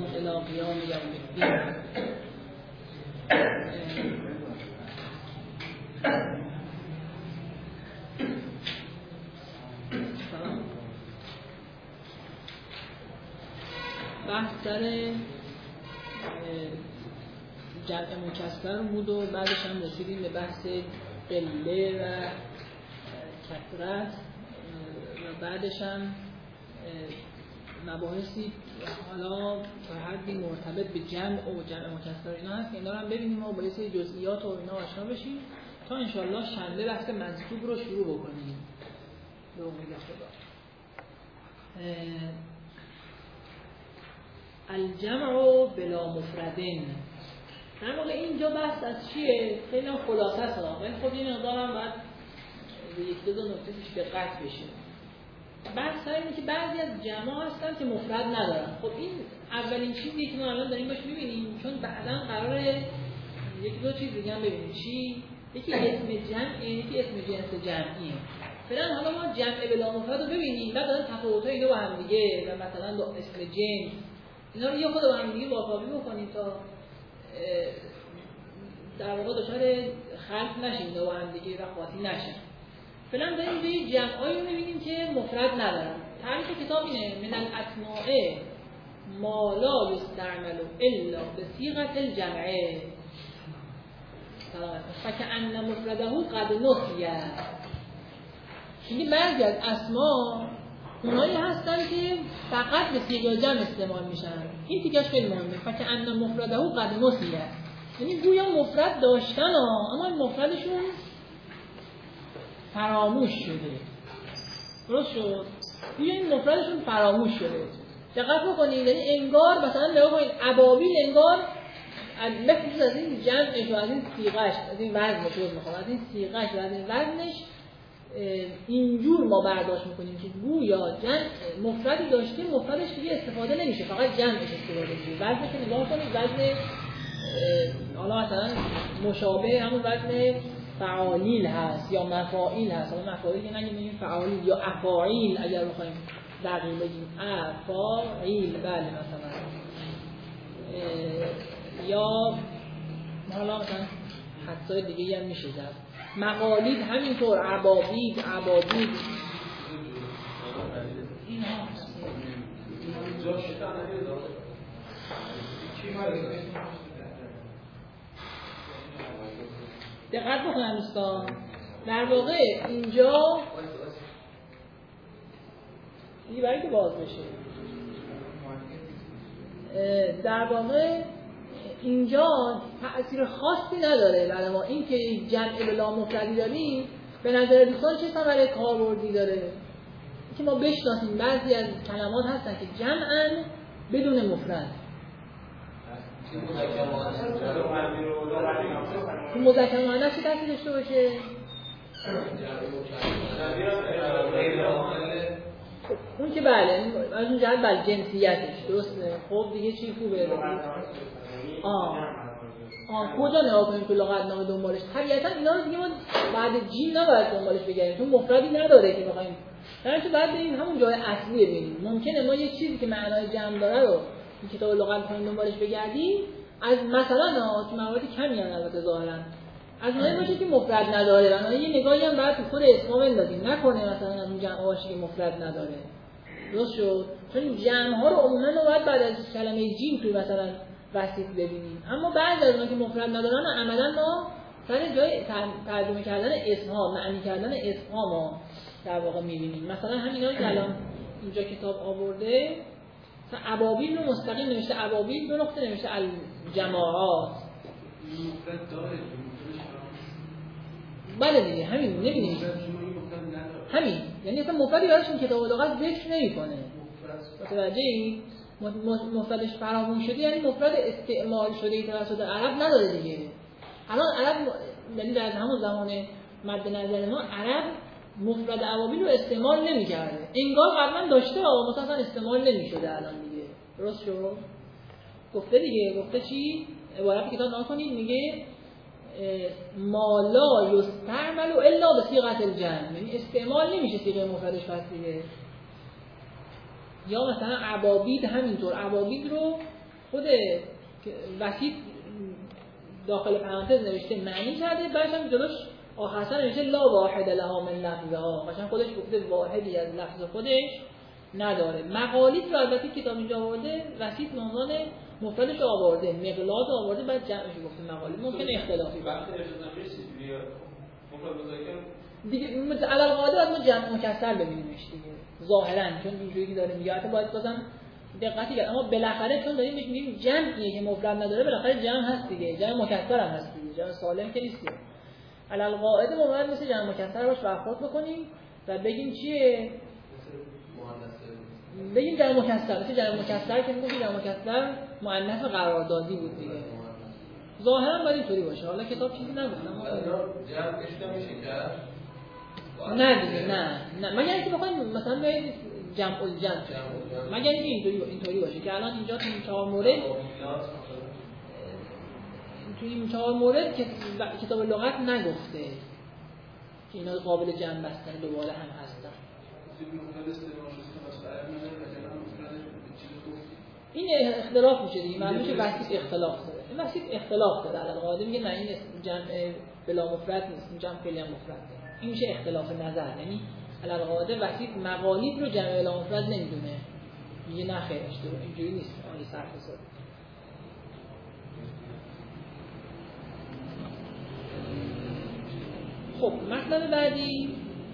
الصيام الى قیام یوم الدین. بحث سر جمع مکسر بود و بعدش هم رسیدیم به بحث قله و کثرت و بعدش هم مباحثی حالا تا حدی مرتبط به جمع و جمع مکسر اینا هست که اینا رو هم ببینیم و با یه سری جزئیات و اینا آشنا بشیم تا انشالله شنبه بحث منصوب رو شروع بکنیم به امید خدا. الجمع بلا مفردین. در واقع اینجا بحث از چیه؟ خیلی هم خلاصه است ولی خب این مقدار هم باید به یک دو نکته پیش دقت بشه. بحث سر اینه که بعضی از جمع هستن که مفرد ندارن. خب این اولین چیزی که ما الان داریم باش می‌بینیم، چون بعداً قراره یک دو چیز دیگه هم ببینیم. چی؟ یکی اسم جمع، یکی اسم جنس جمعیه. فعلا حالا ما جمع بلا مفرد رو ببینیم، بعد دارن تفاوت‌های اینا با هم دیگه و مثلا با اسم جنس اینا رو یه خود با هم دیگه واکاوی بکنیم تا در واقع دچار خلط نشیم اینا با هم دیگه و قاطی نشن. فعلا داریم به جمعایی رو می‌بینیم که مفرد ندارن. تعریف کتاب اینه: من الاسماء ما لا یستعمل الا بصیغه الجمع فکأن مفرده قد نسي. این بعضی از اسما اونایی هستن که فقط به صیغه جمع استعمال میشن. این دیگه‌اش خیلی مهمه. فکأن مفرده قد نسي، یعنی گویا مفرد داشتن اما این مفردشون فراموش شده. درست شد؟ گویا این مفردشون فراموش شده. دقت بکنید، یعنی انگار مثلا نگاه کنید ابابیل انگار بخصوص از این جمعش و از این صیغه‌اش، از این وزنش رو میخوام، از این صیغه‌اش و از این وزنش اینجور ما برداشت میکنیم که گویا جمع مفردی داشته، مفردش دیگه استفاده نمیشه، فقط جمعش استفاده میشه. وزنش رو نگاه کنید، وزن حالا مثلا مشابه همون وزن فعالیل هست یا مفاعیل هست. حالا مفاعیل که نگیم فعالیل یا افاعیل اگر بخوایم دقیق بگیم افاعیل، بله مثلا یا حالا مثلا حدسای دیگه هم میشه زد. مقالید همینطور، عبابید، عبادید این هست. دقت بکنم دوستان، در واقع اینجا دیگه برای که باز بشه، در واقع اینجا تأثیر خاصی نداره برای ما. این که جمع بلا مفردی داریم به نظر دوستان چه ثمره کاربردی داره؟ که ما بشناسیم بعضی از کلمات هستن که جمعن بدون مفرد. مذکر مؤنث چه تأثیر داشته باشه؟ اون که بله از اون جهت بله جنسیتش درسته. خب دیگه چی خوبه؟ کجا نگاه کنیم تو لغتنامه دنبالش؟ طبیعتا اینا رو دیگه ما بعد جیم نباید دنبالش بگردیم چون مفردی نداره که بخوایم در نتیجه بعد بریم همون جای اصلی ببینیم. ممکنه ما یه چیزی که معنای جمع داره رو این کتاب لغت بخوایم دنبالش بگردیم، از مثلا تو مواردی کمی هم البته ظاهرا از اونایی باشه که مفرد نداره، بنابراین یه نگاهی هم بعد تو خود اسما بندازیم، نکنه مثلا از اون جمع باشه که مفرد نداره. درست شد؟ چون جمع ها رو عموما باید بعد از کلمه جیم توی مثلا وسیط ببینیم، اما بعضی از اونها که مفرد ندارن عملا ما سر جای ترجمه کردن اسمها، معنی کردن اسمها ما در واقع می‌بینیم. مثلا همینا که الان اینجا کتاب آورده، مثلا ابابیل رو مستقیم نوشته ابابیل، دو نقطه نوشته الجماعات. مفرد داره. بله دیگه همین نمی‌بینیم. همین یعنی اصلا مفردی براش این کتاب لغت ذکر نمی‌کنه. متوجهی؟ مفردش فراموش شده، یعنی مفرد استعمال شده توسط عرب نداره دیگه. الان عرب یعنی در همون زمان مد نظر ما عرب مفرد ابابیل رو استعمال نمی‌کرده. انگار قبلا داشته اما مثلا استعمال نمی‌شده الان دیگه. درست شد؟ گفته دیگه، گفته چی؟ عبارت کتاب نگاه کنید میگه ما لا یستعمل الا بصیغه الجمع، یعنی استعمال نمیشه صیغه مفردش پس دیگه. یا مثلا عبابید همینطور، عبابید رو خود وسیط داخل پرانتز نوشته معنی کرده، بعدش هم جلوش آخرش نوشته لا واحد لها من لفظها، قشنگ خودش گفته واحدی از لفظ خودش نداره. مقالیت رو البته کتاب اینجا آورده وسیط به عنوان مفردش آورده، مقلاد آورده، بعد جمعش گفته مقالیت. ممکنه اختلافی باشه دیگه، علاوه قاعده باید ما جمع مکسر ببینیمش دیگه ظاهرا، چون اینجوری که داره میگه باید بازم دقتی کرد، اما بالاخره چون داریم میگیم جمعیه که مفرد نداره، بالاخره جمع هست دیگه، جمع مکسر هم هست دیگه، جمع سالم که نیست. علاوه قاعده ما باید مثل جمع مکسر باش برخورد بکنیم و بگیم چیه؟ بگیم جمع مکسر، مثل جمع مکسر که میگیم جمع مکسر مؤنث قراردادی بود دیگه. ظاهرا باید اینطوری باشه. حالا کتاب چیزی نگفتم. جمعش نمیشه کرد. نه دیگه، نه مگر اینکه بخوایم مثلا به جمع الجمع، مگر اینکه اینطوری باشه که الان اینجا تو این 4 مورد، تو این 4 مورد که کتاب لغت نگفته که اینا قابل جمع بستن دوباره هم هستن. این اختلاف میشه دیگه، معلومه که وسیط اختلاف داره. این وسیط اختلاف داره، علاوه قاعده میگه نه این جمع بلا مفرد نیست، این جمع کلی مفرد داره. این میشه اختلاف نظر، یعنی علاوه قاعده وسیط مقالید رو جمع بلا مفرد نمیدونه، میگه نه خیر اشتباه، اینجوری نیست، اون صرف حساب. خب مطلب بعدی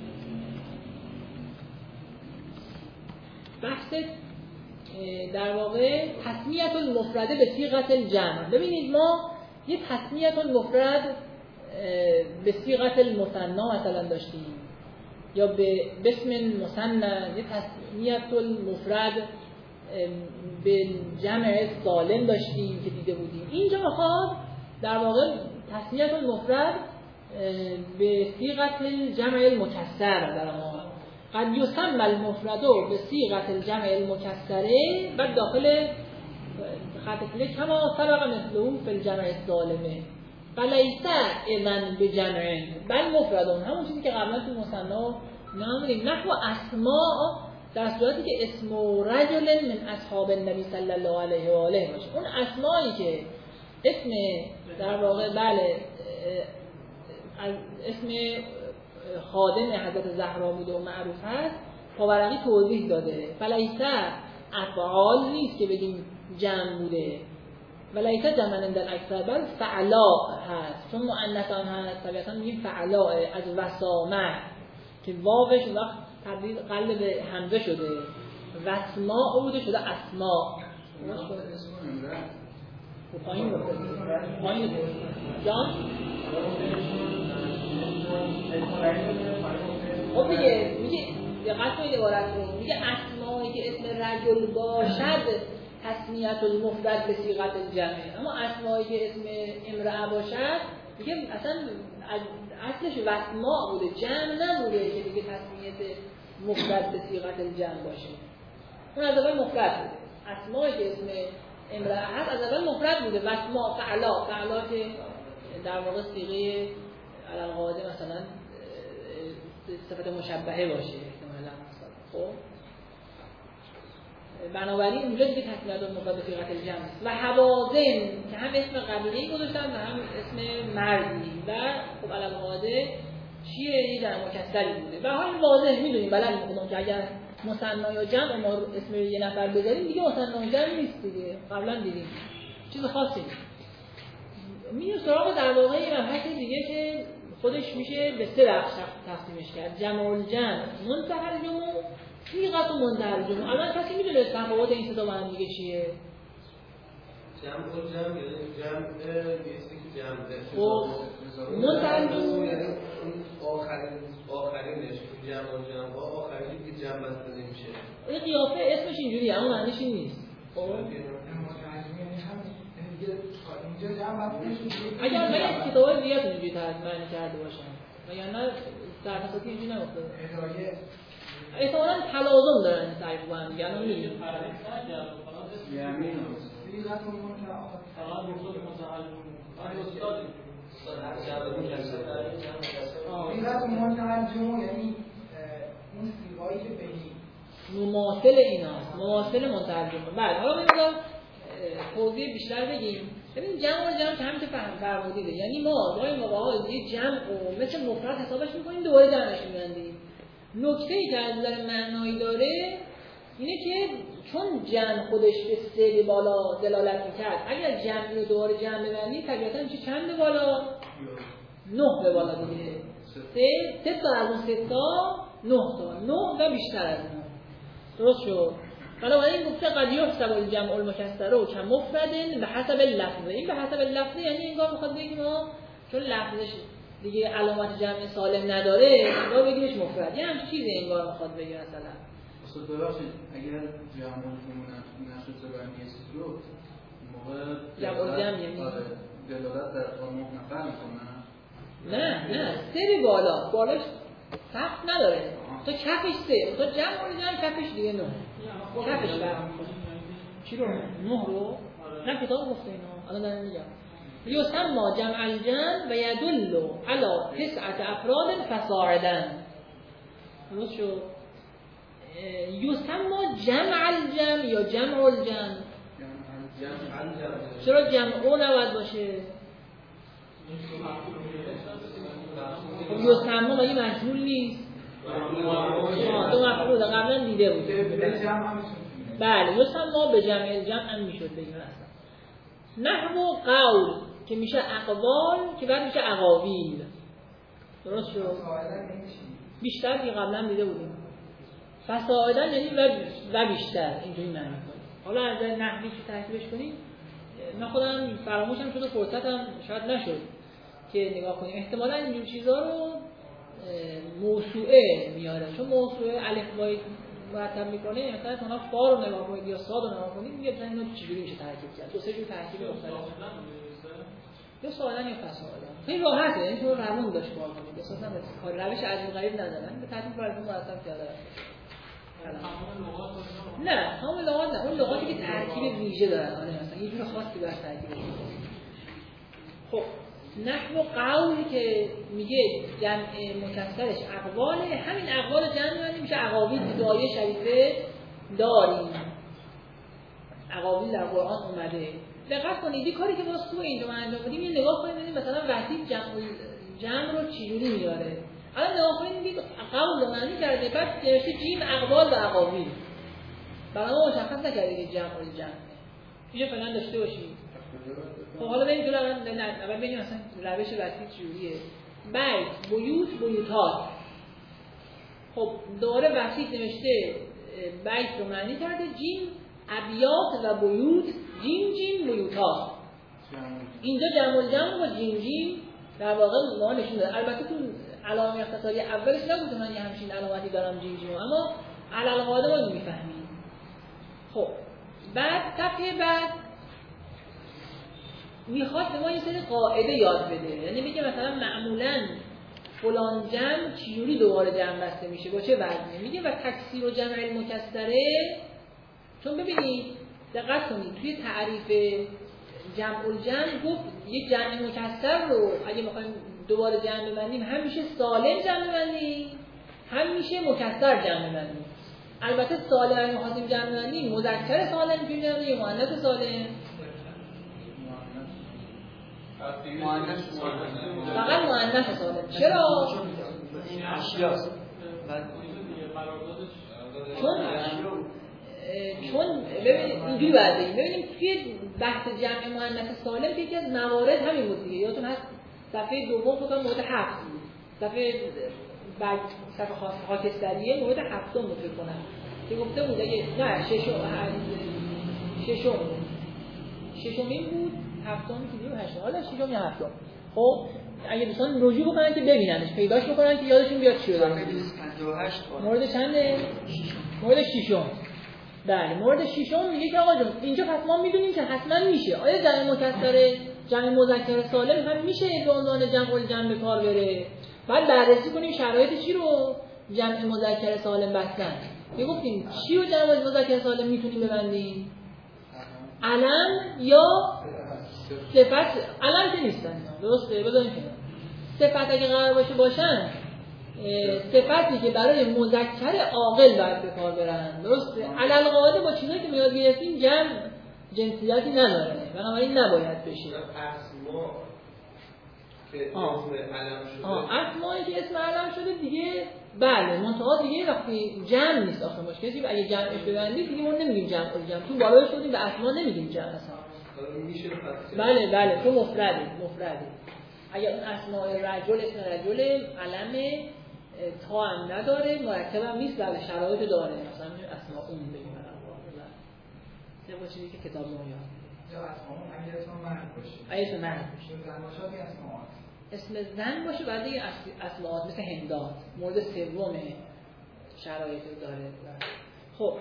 بحث در واقع تسمیه المفرد به صیغه الجمع. ببینید ما یه تسمیه المفرد به صیغه المثنی مثلا داشتیم، یا به اسم مثنى، یه تسمیه المفرد به جمع سالم داشتیم که دیده بودیم. اینجا میخواد در واقع تسمیه المفرد به صیغه الجمع المکسر در ما قد یسمى المفرد به صیغه الجمع المکسره و داخل خط فعلی کما سبق مثله فی الجمع السالمه فلیس اذن بجمع بل مفردون، همون چیزی که قبلا تو مثنا نمیدیم. نحو اسماء در صورتی که اسم رجل من اصحاب النبی صلی الله علیه و آله باشه، اون اسمایی که اسم در واقع بله اسم خادم حضرت زهرا بوده و معروف هست، طبرانی توضیح داده فلیس افعال نیست که بگیم جمع بوده، ولیس جمع عند الاکثر بل فعلا هست، چون مؤنثان هست طبیعتا میگیم فعلا از وسامه که واوش وقت تبدیل قلب به همزه شده، وسما بوده شده اسما. پایین پایین جان خب دیگه میگه دقت کنید عبارت رو، میگه اسمایی که اسم رجل باشد تسمیه المفرد به صیغه الجمع، اما اسمایی که اسم امرأه باشد میگه اصلا اصلش وسما بوده، جمع نبوده که دیگه تسمیه مفرد به صیغه الجمع باشه. اون از اول مفرد بوده، اسمایی که اسم امرأه هست از اول مفرد بوده، وسما فعلا که در واقع صیغه علاقه مثلا صفت مشبهه باشه احتمالاً. خب بنابراین اونجا دیگه تسمیه المفرد به صیغه الجمع و حوازن که هم اسم قبیله‌ای گذاشتن و هم اسم مردی و خب علاقه چیه یه جمع مکسری بوده. به حال واضح میدونیم بلد می‌کنم که اگر مثنی یا جمع ما اسم یه نفر بذاریم دیگه مثنی و جمع نیست دیگه، قبلا دیدیم چیز خاصی نیست. میریم سراغ در واقع یه مبحث دیگه که خودش میشه به 3 بخش تقسیمش کرد، جمع الجمع، منتهی الجمع، صیغه منتهی الجمع. الان کسی میدونه تفاوت این 3 تا با هم دیگه چیه؟ جمع الجمع یعنی جمع نیستی که جمع خب منتهی الجمع یعنی آخرینش جمع الجمع با آخرینی که جمع بسته نمیشه. این قیافه اسمش اینجوریه اما معنیش این نیست. خب اگر کتابای دیگه اینجوری معنی کرده باشن وگرنه در تفاصیل اینجوری نگفته. احتمالاً تلازم دارن تعریف با هم دیگه. الان می‌بینیم یعنی اون سیغایی که بگی مماثل ایناست، مماثل منتهی الجمع. بله حالا ببینید توضیح بیشتر بگیم. ببین جمع و جمع که همین که فرمودیده، یعنی ما گاهی موقع یه جمع و مثل مفرد حسابش می‌کنیم دوباره جمعش می‌بندیم. نکته‌ای که از نظر معنایی داره اینه که چون جمع خودش به 3 به بالا دلالت می‌کرد، اگر جمع رو دوباره جمع ببندی طبیعتاً میشه چند به بالا؟ 9 به بالا دیگه. 3 تا از اون 3 تا 9 تا 9 و بیشتر از اون. درست شد؟ بنابراین گفته قد یحسب الجمع المکسر و کمفرد به حسب اللفظ. این به حسب اللفظ یعنی انگار میخواد بگه ما چون لفظش دیگه علامت جمع سالم نداره انگار بگیمش مفرد. یه همچین چیزی انگار میخواد بگه مثلا. اصلا ببخشید اگر جمع الجمع نشد زبانی است رو موقع جمع یعنی دلالت در 9 نفر میکنن. نه 3 به بالاش سقف نداره. تو کفش 3 تو جمع کفش دیگه 9 کفش برم چی رو؟ 9 رو؟ نه کتاب گفته اینا الان دارم میگم یسمى جمع الجمع و یدل علی 9 افراد فصاعدا. درست شد؟ یسمى جمع الجمع یا جمع الجمع؟ چرا جمع او نباید باشه؟ یسمى مگه مجهول نیست؟ دو مفعول قبلا دیده بود. بله یسمى به جمع الجمع هم میشد بگیم اصلا. نحو قول که میشه اقوال که بعد میشه اقاویل. درست شد؟ بیشتر که قبلا دیده بودیم. فصاعدا یعنی و بیشتر اینجوری معنی کنیم. حالا از نحوی که ترکیبش کنیم من خودم فراموشم شد و فرصتم شاید نشد که نگاه کنیم. احتمالاً اینجور چیزا رو موسوعه میاره، چون موسوعه الفبای مرتب میکنه. مثلا شما فا رو نگاه کنید یا صاد رو نگاه کنید میگه مثلا اینا چجوری میشه ترکیب کرد. دو سه جور ترکیب مختلف یا سوالن یا فصاعدا. خیلی راحته، یعنی شما روون داشت کار کنید. اساسا کار روش عجیب غریب ندارن، به ترتیب براتون مرتب کرده. نه همون لغات نه، اون لغاتی که ترکیب ویژه دارن. مثلا یه جور خاصی بر ترکیب. خب نحو قولی که میگه جمع مکسرش اقواله، همین اقوال جمع میشه اقاویل که دعای شریفه داریم. اقاویل در قرآن اومده. دقت کنید این کاری که واسه تو اینجا انجام بدیم یه نگاه کنید ببینید مثلا وحید جمع رو چجوری میاره. الان نگاه کنید ببینید قول رو معنی کرده بعد نوشته جیم اقوال و اقاویل. برای ما مشخص نکرده که جمع و جمع. میشه فعلا داشته باشید. خب حالا بریم جلو. اول ببینیم مثلا روش وسیع چجوریه. بیت، بیوتات. خب دوره وسیع نوشته بیت رو معنی کرده جیم ابیات و بیوت جیم بیوتات. اینجا جمع الجمع و جیم در واقع ما نشون داده. البته تو علامه اختصاری اولش نبود من یه همچین علامتی دارم جیم اما علل قاعده ما نمی‌فهمیم. خب بعد صفحه بعد میخواد به ما یه سری قاعده یاد بده. یعنی میگه مثلا معمولاً فلان جمع چجوری دوباره جمع بسته میشه با چه وزنی. میگه و تکسیر و جمع المکسره. چون ببینید دقت کنید توی تعریف جمع الجمع گفت یک جمع مکسر رو اگه میخوایم دوباره جمع ببندیم هم میشه سالم جمع ببندیم هم میشه مکسر جمع ببندیم. البته سالم اگه میخوایم جمع ببندیم مذکر سالم میشه جمع یا مؤنث سالم. فقط مؤنث سالم. چرا؟ این اشیاست. چون ببینید اینجوری ببینیم توی بحث جمع مؤنث سالم یکی از موارد همین بود دیگه. یادتون هست صفحه دوم گفتم مورد 7 بود. صفحه خاکستریه مورد 7 بود فکر کنم. که گفته بود اگه نه ششمین بود، هفتم که 8 حالا ششم یا هفتم. خب اگه دوستان رجوع بکنن که ببیننش پیداش بکنن که یادشون بیاد چی داره. مورد چنده؟ مورد ششم. بله مورد ششم میگه که آقا جون اینجا پس ما میدونیم که حتما میشه. آیا جمع مکسر جمع مذکر سالم هم میشه به عنوان جمع الجمع به کار بره؟ بعد بررسی کنیم شرایط چی رو جمع مذکر سالم بستن. میگفتیم چی رو جمع مذکر سالم میتونیم ببندیم؟ علم یا صفت. علم که نیستن درسته بذاریم کنار. صفت اگه قرار باشن صفتی که برای مذکر عاقل باید به کار برن. درسته علل قاعده با چیزایی که میاد گرفتیم جمع جنسیتی نداره، بنابراین نباید بشه. اسما که اسم علم شده، اسمایی که اسم علم شده دیگه بله، منتها دیگه وقتی جمع نیست آخه مشکلی، اگه جمعش ببندید دیگه ما نمیگیم جمع الجمع، تو بالای شدیم به اسما نمیگیم جمع اصلا. بله تو مفردی. اگه اون اسماء رجل اسم رجل علم تا هم نداره، مرکب هم نیست، بله شرایط داره، مثلا اسماء اون بگیم طبق چیزی که کتاب ما یاد یا اسماء اگه اسم مرد باشه، اگه اسم مرد باشه، زن باشه اسماء، اسم زن باشه بعد دیگه اسماء مثل هندات مورد سوم شرایط داره. خب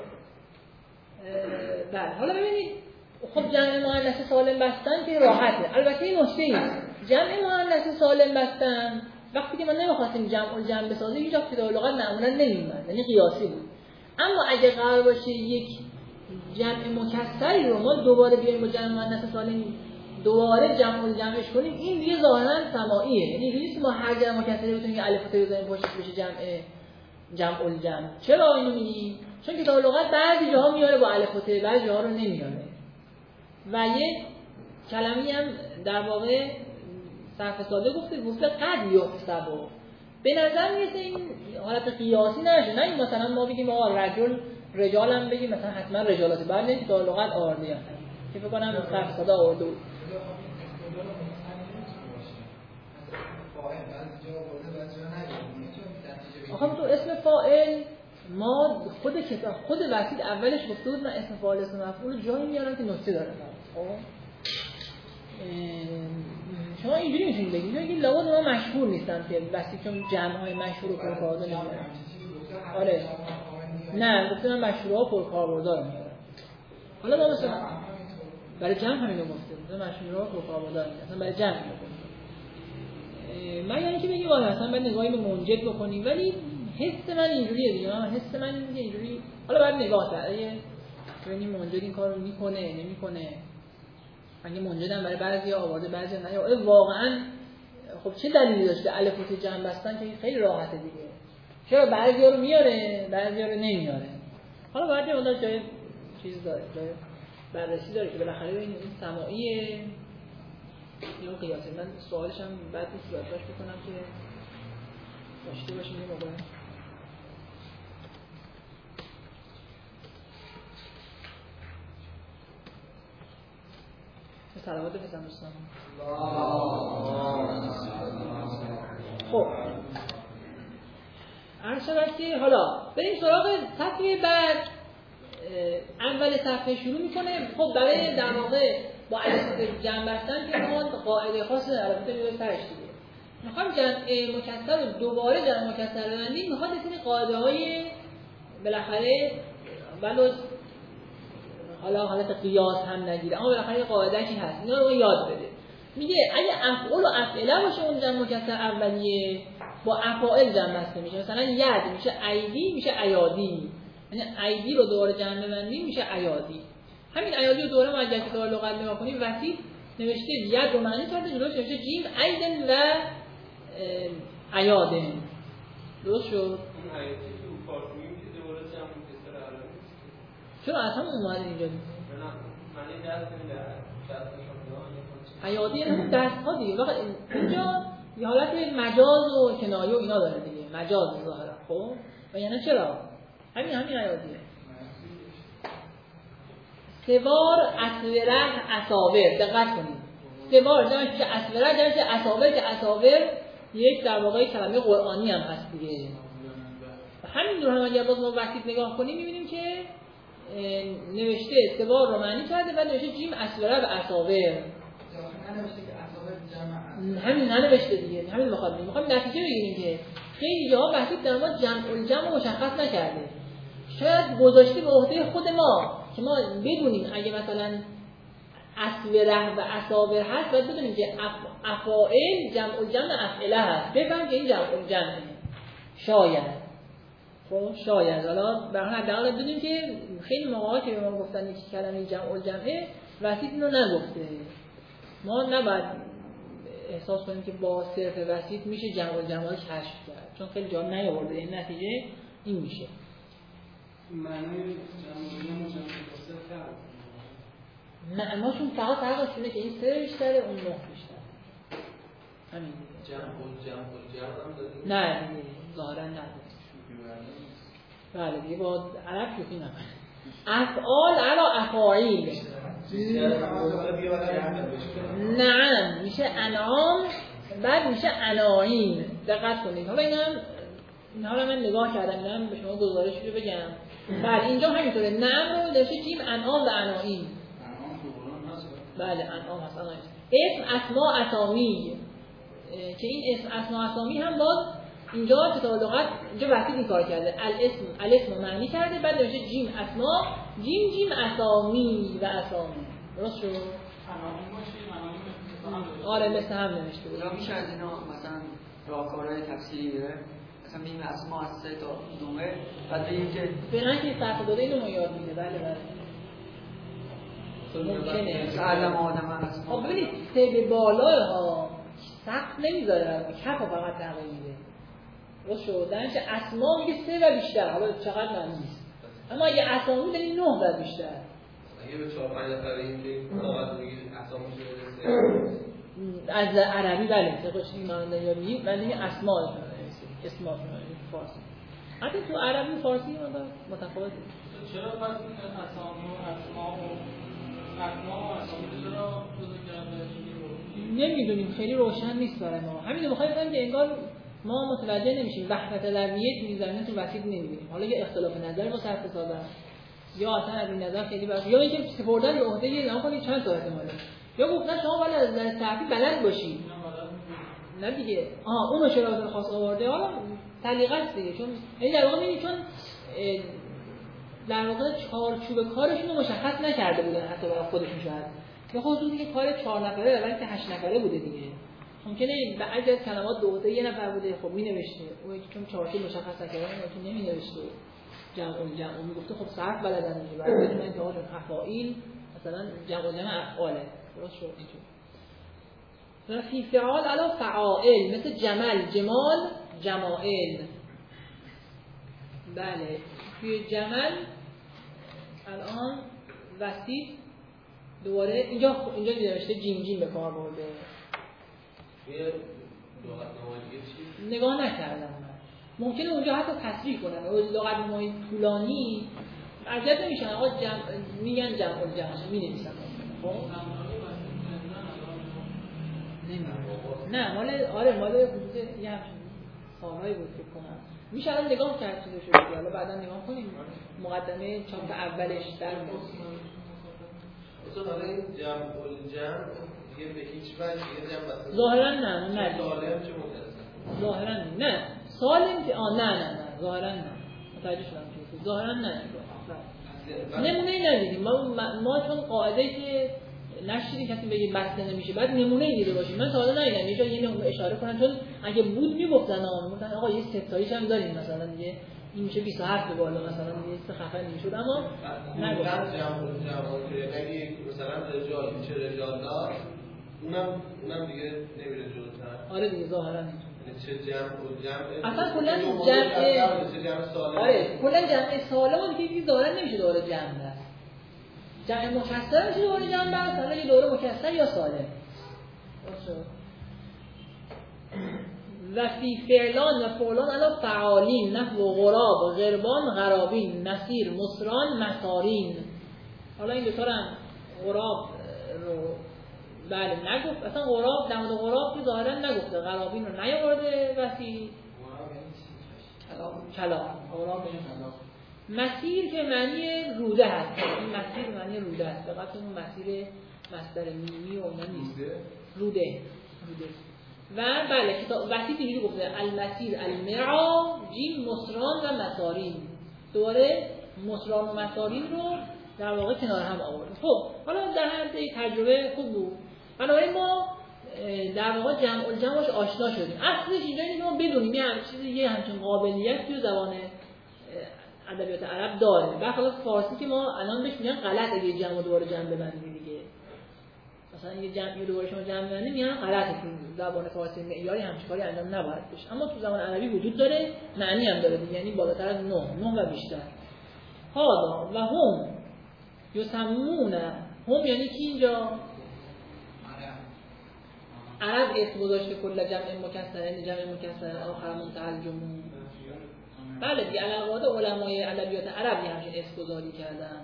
بله حالا ببینید، خب جمع مؤنث سالم بستن که راحته. البته این نکته است، جمع مؤنث سالم بستن وقتی که ما نمی‌خواستیم جمع الجمع بسازیم هیچ وقت در لغت معمولا نمی‌اومد، یعنی قیاسی بود. اما اگه قرار باشه یک جمع مکسری رو ما دوباره بیایم با جمع مؤنث سالم دوباره جمع الجمعش کنیم، این دیگه ظاهراً سماعیه، یعنی اینجوریه ما هر جمع مکسری بتونیم الف و ت بزنیم پشتش بشه جمع الجمع. چرا اینو میگیم؟ چون که در لغت بعضی جاها میاره با الف و ت، بعضی جاها رو نمیاره. و یک کلمه‌ای هم در واقع صرف ساده گفته قد یحسب. به نظر میرسه این حالت قیاسی نشه، نه این مثلا ما بگیم آقا رجال هم بگیم مثلا حتما رجالاتی، بعد نیست در لغت آورده هستن که فکر کنم صرف ساده آورده بود. آخه تو اسم فاعل ما خود وسیط اولش گفته بود من اسم فاعل اسم مفعول جایی میارم که نکته داره. خب شما اینجوری میتونید بگید میگید لابد ما مشهور نیستن که وسیط چون جمع‌های مشهور و پرکاربرد نمیارن. آره نه گفتم من مشهورها و پرکاربردار میارم. حالا ما مثلا برای جمع همینو گفتیم، مشهورها و پرکاربردار میارم، مثلا برای جمع میگم من یعنی که بگیم مثلا بعد نگاهی به منجد بکنیم، ولی حس من اینجوریه دیگه، من حس من اینجوری. حالا بعد نگاه کرد ببینیم منجد این کارو میکنه نمیکنه. اگه منجدم برای بعضیا آورده بعضیا نه، واقعا خب چه دلیلی داشته الف و ت جمع بستن که خیلی راحته دیگه، چرا بعضیا رو میاره بعضیا رو نمیاره. حالا بعد اون جای چیز داره، جای بررسی داره که بالاخره این سماعیه یا قیاسی. من سوالش هم بعد نیست یادداشت بکنم که داشته باشیم یه موقع. سلامات بزن دوستان. خب عرض شد که حالا بریم سراغ صفحه بعد. اول صفحه شروع میکنه. خب برای در واقع با الف جمع بستن که ما قاعده خاص البته میذاریم سرش دیگه. میخوام جمع مکسر رو دوباره جمع مکسر ببندیم، میخواد این قاعده های بالاخره ولو حالا حالت قیاس هم نگیره اما بالاخره قاعده‌ای هست، اینا رو یاد بده. میگه اگه افعال و افعله باشه اون جمع مکسر اولیه با افاعل جمع بسته میشه. مثلا ید میشه ایدی میشه ایادی، یعنی ایدی رو دوباره جمع ببندیم میشه ایادی. همین ایادی رو دوباره ما اگه کتاب لغت نگاه کنیم وسیط نوشته ید رو معنی کرده، جلوش نوشته جیم ایدن و ایادن. درست شد؟ چرا اصلا اومده اینجا؟ معنی دست میده ایادی همون دست ها دیگه. وقت اینجا یه حالت مجاز و کنایه و اینا داره دیگه، مجاز ظاهرا. خب و یعنی چرا؟ همین ایادیه. سوار اسوره اساور، دقت کنید. سوار جمعش میشه اسوره، جمعش اساور که اساور یک در واقع کلمه قرآنی هم هست دیگه. همین رو هم اگر باز ما وقتی نگاه کنیم می‌بینیم که نوشته سوار رو معنی کرده و نوشته جیم اسوره و اساور. ننوشته که اساور جمع. همین ننوشته دیگه. همین می‌خوام نتیجه بگیریم که خیلی جاها بحث در مورد جمع الجمع مشخص نکرده. شاید گذاشته به عهده خود ما که ما بدونیم اگه مثلا اسوره و اساور هست باید بدونیم که افاعل جمع الجمع افعله هست، بفهم که این جمع الجمعه. شاید خب شاید حالا برای حداقل بدونیم که خیلی موقعا که به ما گفتن یک کلمه جمع الجمعه وسیط اینو نگفته، ما نباید احساس کنیم که با صرف وسیط میشه جمع الجمعه کشف کرد، چون خیلی جا نیاورده. این نتیجه این میشه. معنی جمع الجمع معناشون فقط فرقش اینه که این 3 بیشتره اون 9 بیشتره. همین دیگه. جمع هم دادیم؟ نه دیگه ظاهرا نداره. بله دیگه با عرب شوخی نکنه. افعال علی افاعیل. نعم میشه انعام، بعد میشه اناعیم. دقت کنید. حالا اینا من نگاه کردم، اینا به شما گزارش رو بگم. بله اینجا همینطوره. نعم رو داشته جیم انعام و اناعیم. بله انعام هست. اسم اسماء اسامی که این اسم اسماء اسامی هم باز اینجا کتاب لغت اینجا وقتی این کار کرده. الاسم معنی کرده، بعد نوشته جیم اسماء، جیم اسامی و اسامی. درست شد؟ آره مثل هم نوشته بود. یا میشه از اینا مثلا راهکارهای تفسیری داره؟ مثلا بگیم اسماء از 3 تا 9 بعد بگیم که فعلا که صرف داده اینو ما یاد میده. بله ممکنه علم آدم اسماء. خب ببینید 3 به بالا ها سقف نمیذاره، کف فقط تغییر میده. درست شد؟ درنش اسما میگه 3 و بیشتر، حالا چقدر معلوم نیست. اما اگه اسامی ببین 9 و بیشتر. اگه به 4 5 نفر این که آواز میگید اسامی شده از عربی بله طبقش این معنی یا میگیم ولی اسما فارسی. حتی تو عربی و فارسی متفاوته. چرا پس اسامی و اسما و اسامی چرا جدا کرده؟ نمیدونیم، خیلی روشن نیست برای ما. همین رو می‌خوایم بگم که انگار ما متوجه نمیشیم وحدت لفظیه تو زمینه تو وسیط نمی‌بینیم. حالا یه اختلاف نظر با صرف ساده یا اصلا از این نظر خیلی برای یا اینکه سپردن به عهده یه نمی‌خواد چند تا احتماله. یا گفتن شما باید از نظر صرفی بلد باشید. نه دیگه. اونو شرایط خاص آورده. حالا سلیقه است دیگه، چون این در واقع می‌بینید چون در واقع چارچوب کارشون رو مشخص نکرده بودن حتی برای خودشون شاید. به خصوص دیگه کار 4 نفره ولی که 8 نفره بوده دیگه. ممکنه بعضی از کلمات به عهده یه نفر بوده، خب می‌نوشته. اون چون چارچوب مشخص نکردن اون نمی‌نوشته. جمع میگفته خب صرف بلدن دیگه. بعد بدون که آقا افاعیل مثلا جمع افعاله. درست شد اینجوری. فی فعال علی فعائل مثل جمال جمائل. بله توی جمل الان وسیط دوباره اینجا نوشته جیم به کار برده. یه لغتنامه‌ای چی؟ نگاه نکردم من. ممکنه اونجا حتی تصریح کنن. لغتنامه‌ای طولانی اذیت نمیشن. آقا میگن جمع می‌نویسن. خب نه مال حدود یه همچین سالهایی بود فکر کنم. میشه الان نگاه کرد چیزو شده. حالا بعدا نگاه کنیم مقدمه چاپ اولش در اصلا این جمع دیگه به هیچ وجه دیگه جمع ظاهرا نه سالم چه مدرسه ظاهرا نه سالم که نه ظاهرا نه متوجه شدم که ظاهرا نه نمونه ندیدیم ما چون قاعده که نشری کسی بگه بسته نمیشه بعد نمونه دیده باشیم. من تا حالا ندیدم یه جا اشاره کنن چون اگه بود میگفتن آقا یه ستایش هم داریم مثلا دیگه این میشه 27 به بالا مثلا دیگه چه خفن میشد اما نگفتن جمع اگه مثلا رجال میشه رجال دار اونم دیگه نمیره جلوتر. آره دیگه ظاهرا چه جمع اصلا کلا جمع سالم. آره کلا جمع سالم دیگه ظاهرا نمیشه دوره جمع است. جمع مکسر میشه دوره جمع است. حالا یه دوره مکسر یا سالم. و فی فعلان و فعلان علا فعالین نحو غراب غربان غرابین نصیر مصران مسارین. حالا این دوتا هم غراب رو بله نگفت. اصلا غراب در مورد غراب که ظاهرا نگفته. غرابین رو نیاورده و فی کلام غراب مسیر که معنی روده هست. این مسیر معنی روده است. فقط اون مسیر مصدر میمی و اون نیست. روده و بله کتاب وسیط اینجوری گفته المسیر المرعا جیم مصران و مسارین. دوباره مصران و مسارین رو در واقع کنار هم آورد. خب حالا در حد تجربه خوب بود. بنابراین ما در واقع جمعش آشنا شدیم. اصلش اینجا اینه که ما بدونیم یه همچین قابلیت توی زبان ادبیات عرب داره. برخلاف فارسی که ما الان بهش میگن غلط اگه جمع دوباره جمع ببندیم دیگه. مثلا یه جمعی دوباره شما جمع ببندید میگن غلطه. تو زبان فارسی معیاری همچین کاری انجام نباید بشه. اما تو زبان عربی وجود داره، معنی هم داره دیگه. یعنی بالاتر از 9 و بیشتر. هادا و هم یسمون هم یعنی کی اینجا؟ عرب اسم گذاشته کل جمع مکسر، یعنی جمع مکسر آخر منتهی الجموع. بله دیگه علاوه علمای ادبیات عربی همچین اسم گذاری کردن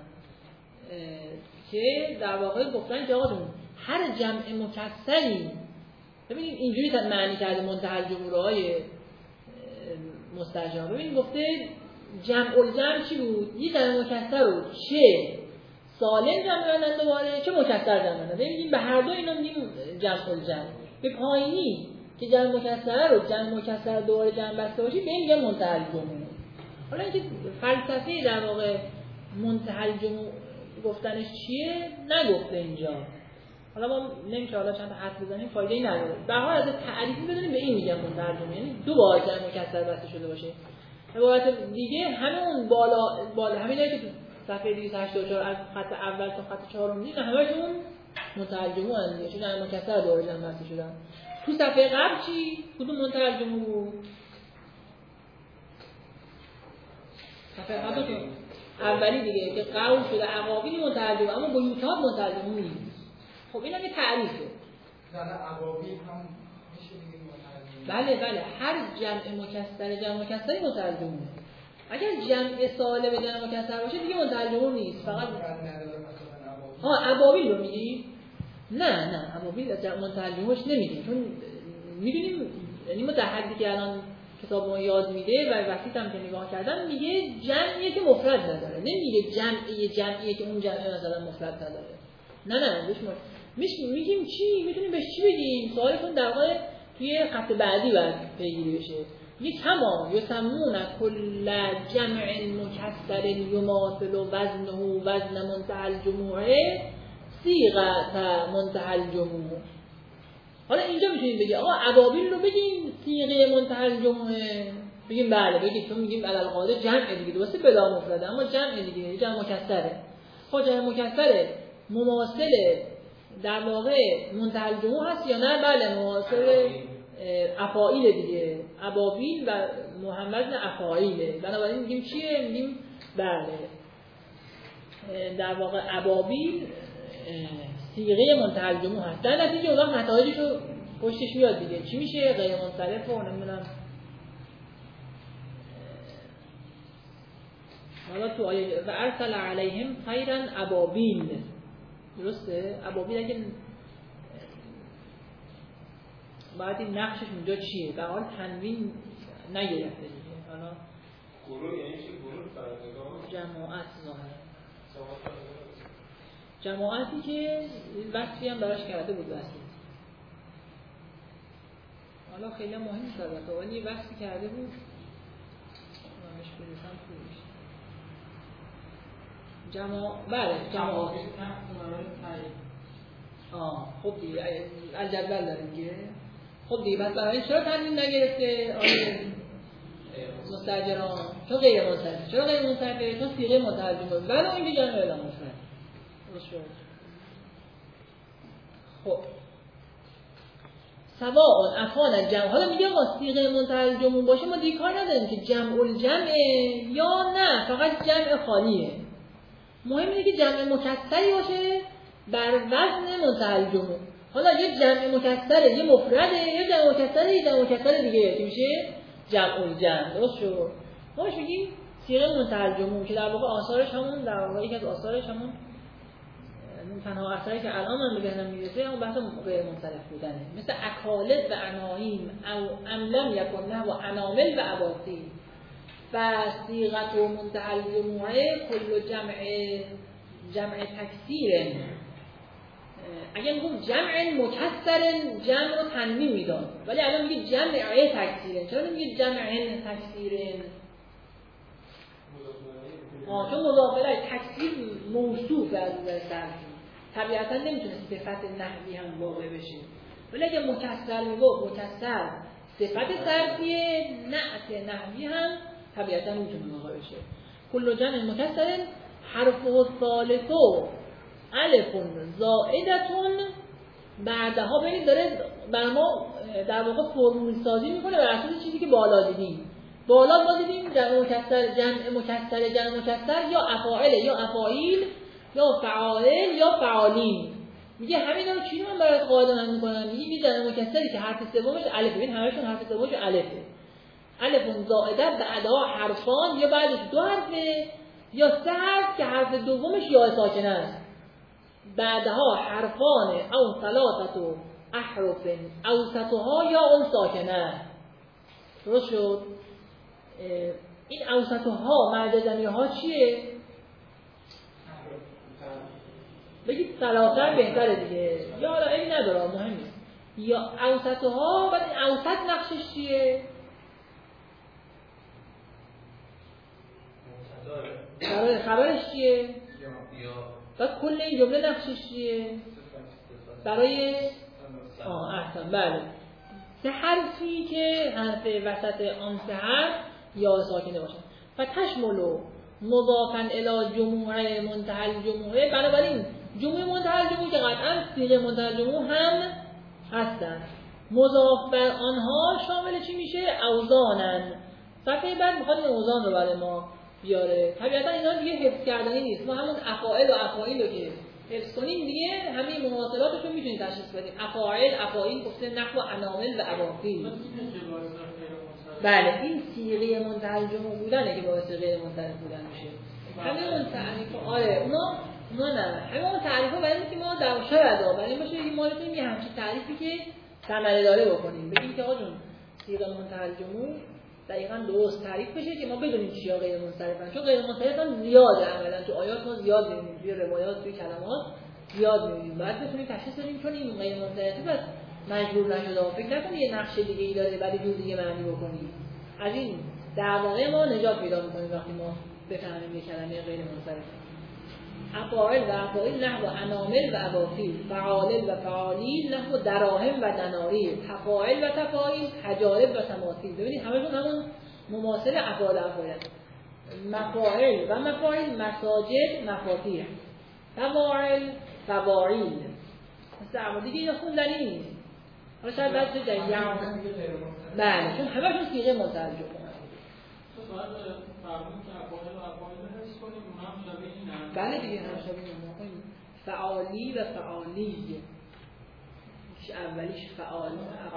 که در واقع گفتن که آقا جون هر جمع مکسری، ببینید اینجوری معنی کرده منتهی الجموع‌های مستجاب. ببینید گفته جمع الجمع چی بود؟ یه جمع مکسر رو چه سالم جمع بندن دوباره چه مکسر جمع بندن. ببینید به هر دو اینا میگیم جمع الجمع. به پایینی که جمع مکسر رو جمع مکسر دوباره جمع بسته باشه به این میگن منتهی الجموع. حالا اینکه فلسفه در واقع منتهی الجموع گفتنش چیه نگفته اینجا. حالا ما نمیشه حالا چند تا حرف بزنیم فایده‌ای نداره. به هر حال از تعریفی بدونیم به این میگن منتهی الجموع، یعنی دو بار جمع مکسر بسته شده باشه. عبارت دیگه همون بالا همینا که تو صفحه 284 از خط اول تا خط چهارم میگن همشون منتهی الجموع ان دیگه، چون جمع مکسر دوباره جمع بسته شدن. تو صفحه قبل چی؟ کدوم منتهی الجموع بود؟ صفحه قبل اولی دیگه که قول شده عقابیل منتهی الجموع، اما بیوتات منتهی الجموع نیست. خب این هم یه تعریفه. عقابیل هم میشه دیگه بله هر جمع مکسری منتهی الجموع. اگر جمع سالم جمع مکسر باشه دیگه منتهی الجموع نیست، فقط عقابیل رو میگی؟ نه عقابیل منتهی الجموعش نمیگیم، چون میدونیم یعنی ما در حدی که الان کتاب ما یاد میده و وقتی هم که نگاه کردم میگه جمعیه که مفرد نداره، نمیگه جمعیه که اون جمع مثلا مفرد نداره. نه میگیم چی؟ میتونیم بهش چی بگیم؟ سوالتون در واقع توی خط بعدی باید پیگیری بشه. یک کما یسمون کل جمع مکسر یماثل وزنه وزن منتهی الجموع صیغه منتهی الجموع. حالا اینجا میتونیم بگیم آقا عبابیل رو بگیم صیغه منتهی الجموع، بگیم بله بگید، چون میگیم علالقاعده جمع دیگه درسته بلا مفرده، اما جمع دیگه جمع مکسره. خب جمع مکسره مماثل در واقع منتهی الجموع هست یا نه؟ بله مماثل افاعیل دیگه، ابابیل و محمد افاعیله. بنابراین میگیم چیه؟ میگیم بله در واقع ابابیل صیغه منتهی الجموع هست. در نتیجه اون وقت نتایجش رو پشتش میاد دیگه. چی میشه؟ غیر منصرف و نمیدونم. حالا تو آیه و ارسل علیهم طیرا ابابیل، درسته؟ ابابیل اگه بعد این نقشش اونجا چیه؟ در حال تنوین نگرفته دیگه. حالا گروه یعنی چی؟ گروه فرزگان؟ جماعت ظاهره. جماعتی که وصفی هم براش کرده بود وصفی. حالا خیلی مهم نیست البته، ولی وصفی کرده بود. منش بریسم خوبش. بله جماعت. خب دیگه الجدول داریم دیگه. خب دیگه بس برای چرا تنوین نگرفته آیه مستاجران؟ چون غیر منصرف. چرا غیر منصرفه؟ چون صیغه مترجمه. ولی این دیگه جمع اعلام مفرد. خب سواء افعال الجمع. حالا میگه آقا صیغه منتهی الجموع باشه ما دیگه کار نداریم که جمع الجمع یا نه فقط جمع خالیه. مهم اینه که جمع مکسری باشه بر وزن منتهی الجموع. حالا یه جمع مکسره یه مفرده، یه جمع مکسره دیگه که میشه جمع الجمع. درست شد؟ ما بهش میگیم صیغه منتهی الجموع که در واقع آثارش همون در واقع یکی از آثارش همون تنها اثری که الان من به ذهنم میرسه اون بحث غیر منصرف بودنه، مثل اکالت و عناهیم او املم یکن نه و انامل و اباطیل و صیغه منتهی الجموع کل جمع تکسیر. اگه میگم جمع مکسر جمع رو تنوین میداد، ولی الان میگه جمع تکسیر. چرا نمیگه جمع تکسیر؟ چون مضاف الیه تکسیر موصوف از صرفی، طبیعتا نمیتونه صفت نحوی هم واقع بشه. ولی اگه مکسر میگه مکسر صفت صرفیه، نعت نحوی هم طبیعتا میتونه واقع بشه. کل جمع مکسر حرف الثالث الف زائدتون بعدها ببینید داره بر ما در واقع فرمول سازی میکنه بر اساس چیزی که بالا دیدیم. بالا ما دیدیم جمع مکسر یا افاعل یا افاعیل یا فعال یا فعالین. میگه همینا رو چی من برات قاعده میکنم؟ میگه یه جمع مکسری که حرف سومش الف، ببین همشون حرف سومش الفه. الف زائده بعدها حرفان، یا بعدش دو حرفه یا سه حرف که حرف دومش یا ساکنه است. بعدها حرفان او ثلاثه احرف اوسطها یا اون ساکنه. درست شد؟ این اوسطها مرجع ضمیر ها چیه؟ بگید ثلاثه بهتره دیگه، یا حالا این نداره مهم نیست. یا اوسطها، بعد این اوسط نقشش چیه؟ خبرش چیه؟ بعد کل این جمله نقشش چیه؟ برای احسن بله سه حرفی که حرف وسط آن سه حرف یا ساکنه باشن. و تشملو مضافن الی جموع منتهی الجموع، بنابراین جموع منتهی الجموع که قطعا صیغه منتهی الجموع هم هستن، مضاف بر آنها شامل چی میشه؟ اوزانن. صفحه بعد میخواد این اوزان رو برای ما بیاره. طبیعتا اینا دیگه حفظ کردنی نیست، ما همون افاعل و افاعیل رو که حفظ کنیم دیگه همه مماثلاتش رو میتونیم تشخیص بدیم. افاعل، افاعیل گفته نحو انامل و ابافیل. بله این صیغه منتهی الجموع بودنه که باعث غیر منصرف بودن میشه. همه اون تعریف اونا نه، همه اون تعریفا برای اینکه ما در شاید برای باشه یه مالتون یه همچین تعریفی که ثمره داره بکنیم، بگیم که آقا جون صیغه منتهی الجموع دقیقاً درست تعریف بشه که ما بدونیم چیا غیر منصرفن، چون غیر منصرفن زیاده عملاً تو آیات ما زیاد می‌بینیم، توی روایات توی کلمات زیاد می‌بینیم. بعد بتونیم تشخیص بدیم چون این غیر منصرفه بس مجبور نشده. فکر نکنید یه نقش دیگه‌ای داره بعد جور دیگه معنی بکنید. از این دغدغه ما نجات پیدا می‌کنیم وقتی ما بفهمیم یه کلمه غیر منصرفه. افاعل و افاعیل نحو انامل و ابافیل، فعالل و فعالیل نحو دراهم و دناریل، تفاعل و تفاعیل حجارب و تماثیل. ببینید همشون همون مماثل افعال و افاعیل. مفاعل و مفاعیل مساجد مفاتیح، فواعل فواعیل. مثلا دیگه اینا خوندنی نیست. حالا شاید بعد جایی بله چون همشون صیغه مترجم بله دیگه هم شبیه ما فعالی و فعالی اولیش فعال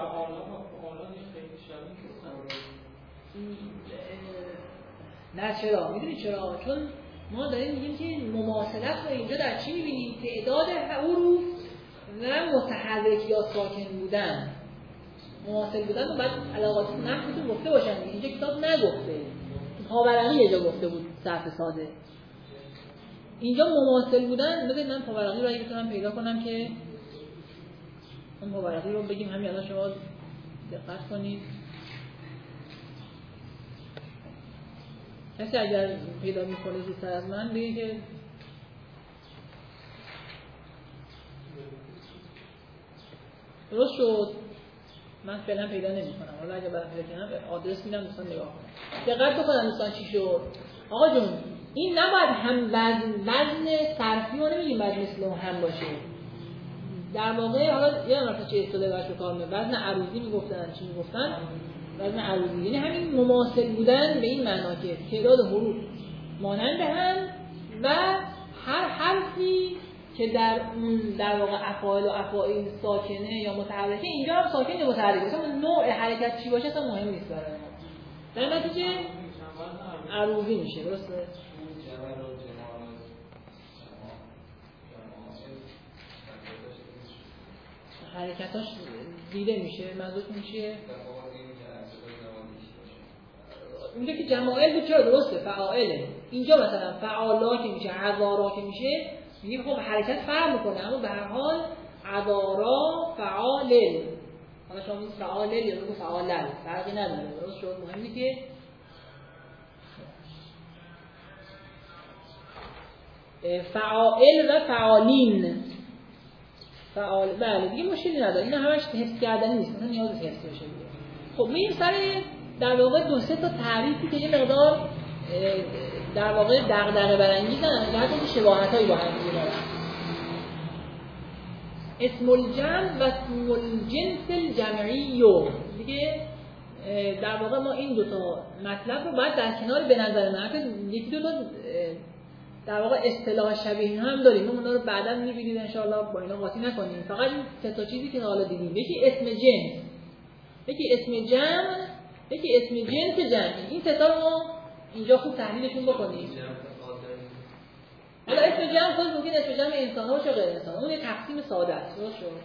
نه چرا؟ میدونی چرا؟ چون ما داریم میگیم که مماثلت رو اینجا در چی میبینیم؟ تعداد حروف و متحرک یا ساکن بودن. مماثل بودن رو باید علاقات نحوتون گفته باشن، اینجا کتاب نگفته، پاورقی یه جا گفته بود صرف ساده. اینجا مماثل بودن. بذارید من پاورقی رو اگه بتونم پیدا کنم که اون پاورقی رو بگیم همین الان شما دقت کنید. کسی اگر پیدا میکنه زودتر از من بگه که درست شد. من فعلا پیدا نمی‌کنم. حالا اگه برام پیدا کنم آدرس میدم دوستان نگاه کنن. دقت بکنن دوستان چی شد. آقا جون این نباید هم وزن صرفی رو نمیگیم باید مثل هم باشه. در واقع حالا یه مثلا چه اصطلاحی باشه کار می‌کنه. وزن عروضی میگفتن، چی میگفتن؟ وزن عروضی. یعنی همین مماثل بودن به این معنا که تعداد حروف مانند هم و هر حرفی که در واقع افعال و افاعیل ساکنه یا متحرکه، اینجا هم ساکن یا متحرکه، مثلا نوع حرکت چی باشه اصلا مهم نیست برای ما. در نتیجه عروضی میشه. درسته؟ حرکتاش دیده میشه. منظورتون چیه؟ اونجا که جماعل بود چرا درسته؟ فعائله. اینجا مثلا فعالا که میشه، عذارا که میشه، میگه خب حرکت فرق میکنه اما به هر حال عذارا فعالل. حالا شما میگید فعالل یا بگو فعالل فرقی نداره. درست شد؟ مهمه که فعائل و فعالین فعال بله دیگه مشکلی نداره. اینا همش حفظ کردنی نیست، اینا نیاز به حفظ بشه. خب میریم سر در واقع دو سه تا تعریفی که یه مقدار در واقع دغدغه برانگیزن، جهت اینکه شباهتایی با هم دارن. اسم الجمع و اسم الجنس الجمعی دیگه در واقع ما این دو تا مطلب رو باید در کنار به نظر من یکی دو تا در واقع اصطلاح شبیه هم داریم. ما اونا رو بعداً می‌بینید ان شاءالله، با اینا قاطی نکنیم. فقط این سه تا چیزی که حالا دیدیم، یکی اسم جنس، یکی اسم جمع، یکی اسم جنس جمعی. این سه تا رو ما اینجا خوب تحلیلشون بکنیم. حالا اسم جمع خود ممکن اسم جمع انسان ها باشه غیر انسان ها. اون یه تقسیم ساده است. درست شد؟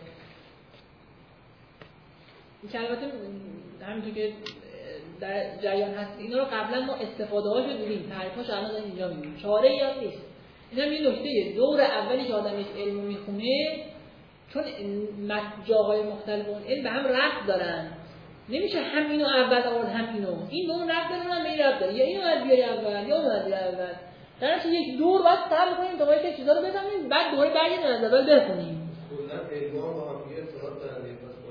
این کلمات همینطور که در جریان هست اینا رو قبلا ما استفاده هاشو دیدیم، تعریفاش الان داریم اینجا می‌بینیم. چاره‌ای هم نیست. این هم یه نکته، دور اولی که آدم یک علم میخونه، چون جاهای مختلف اون علم به هم ربط دارن، نمیشه هم اینو اول آورد هم اینو. این به اون ربط داره، اونم به این ربط داره. یا اینو باید بیاری اول یا اون باید بیاری اول. در نتیجه یک دور باید صبر کنیم تا باید چیزا رو بفهمیم، بعد دوباره برگردیم از اول بخونیم. کلا علما با هم دیگه ارتباط دارن.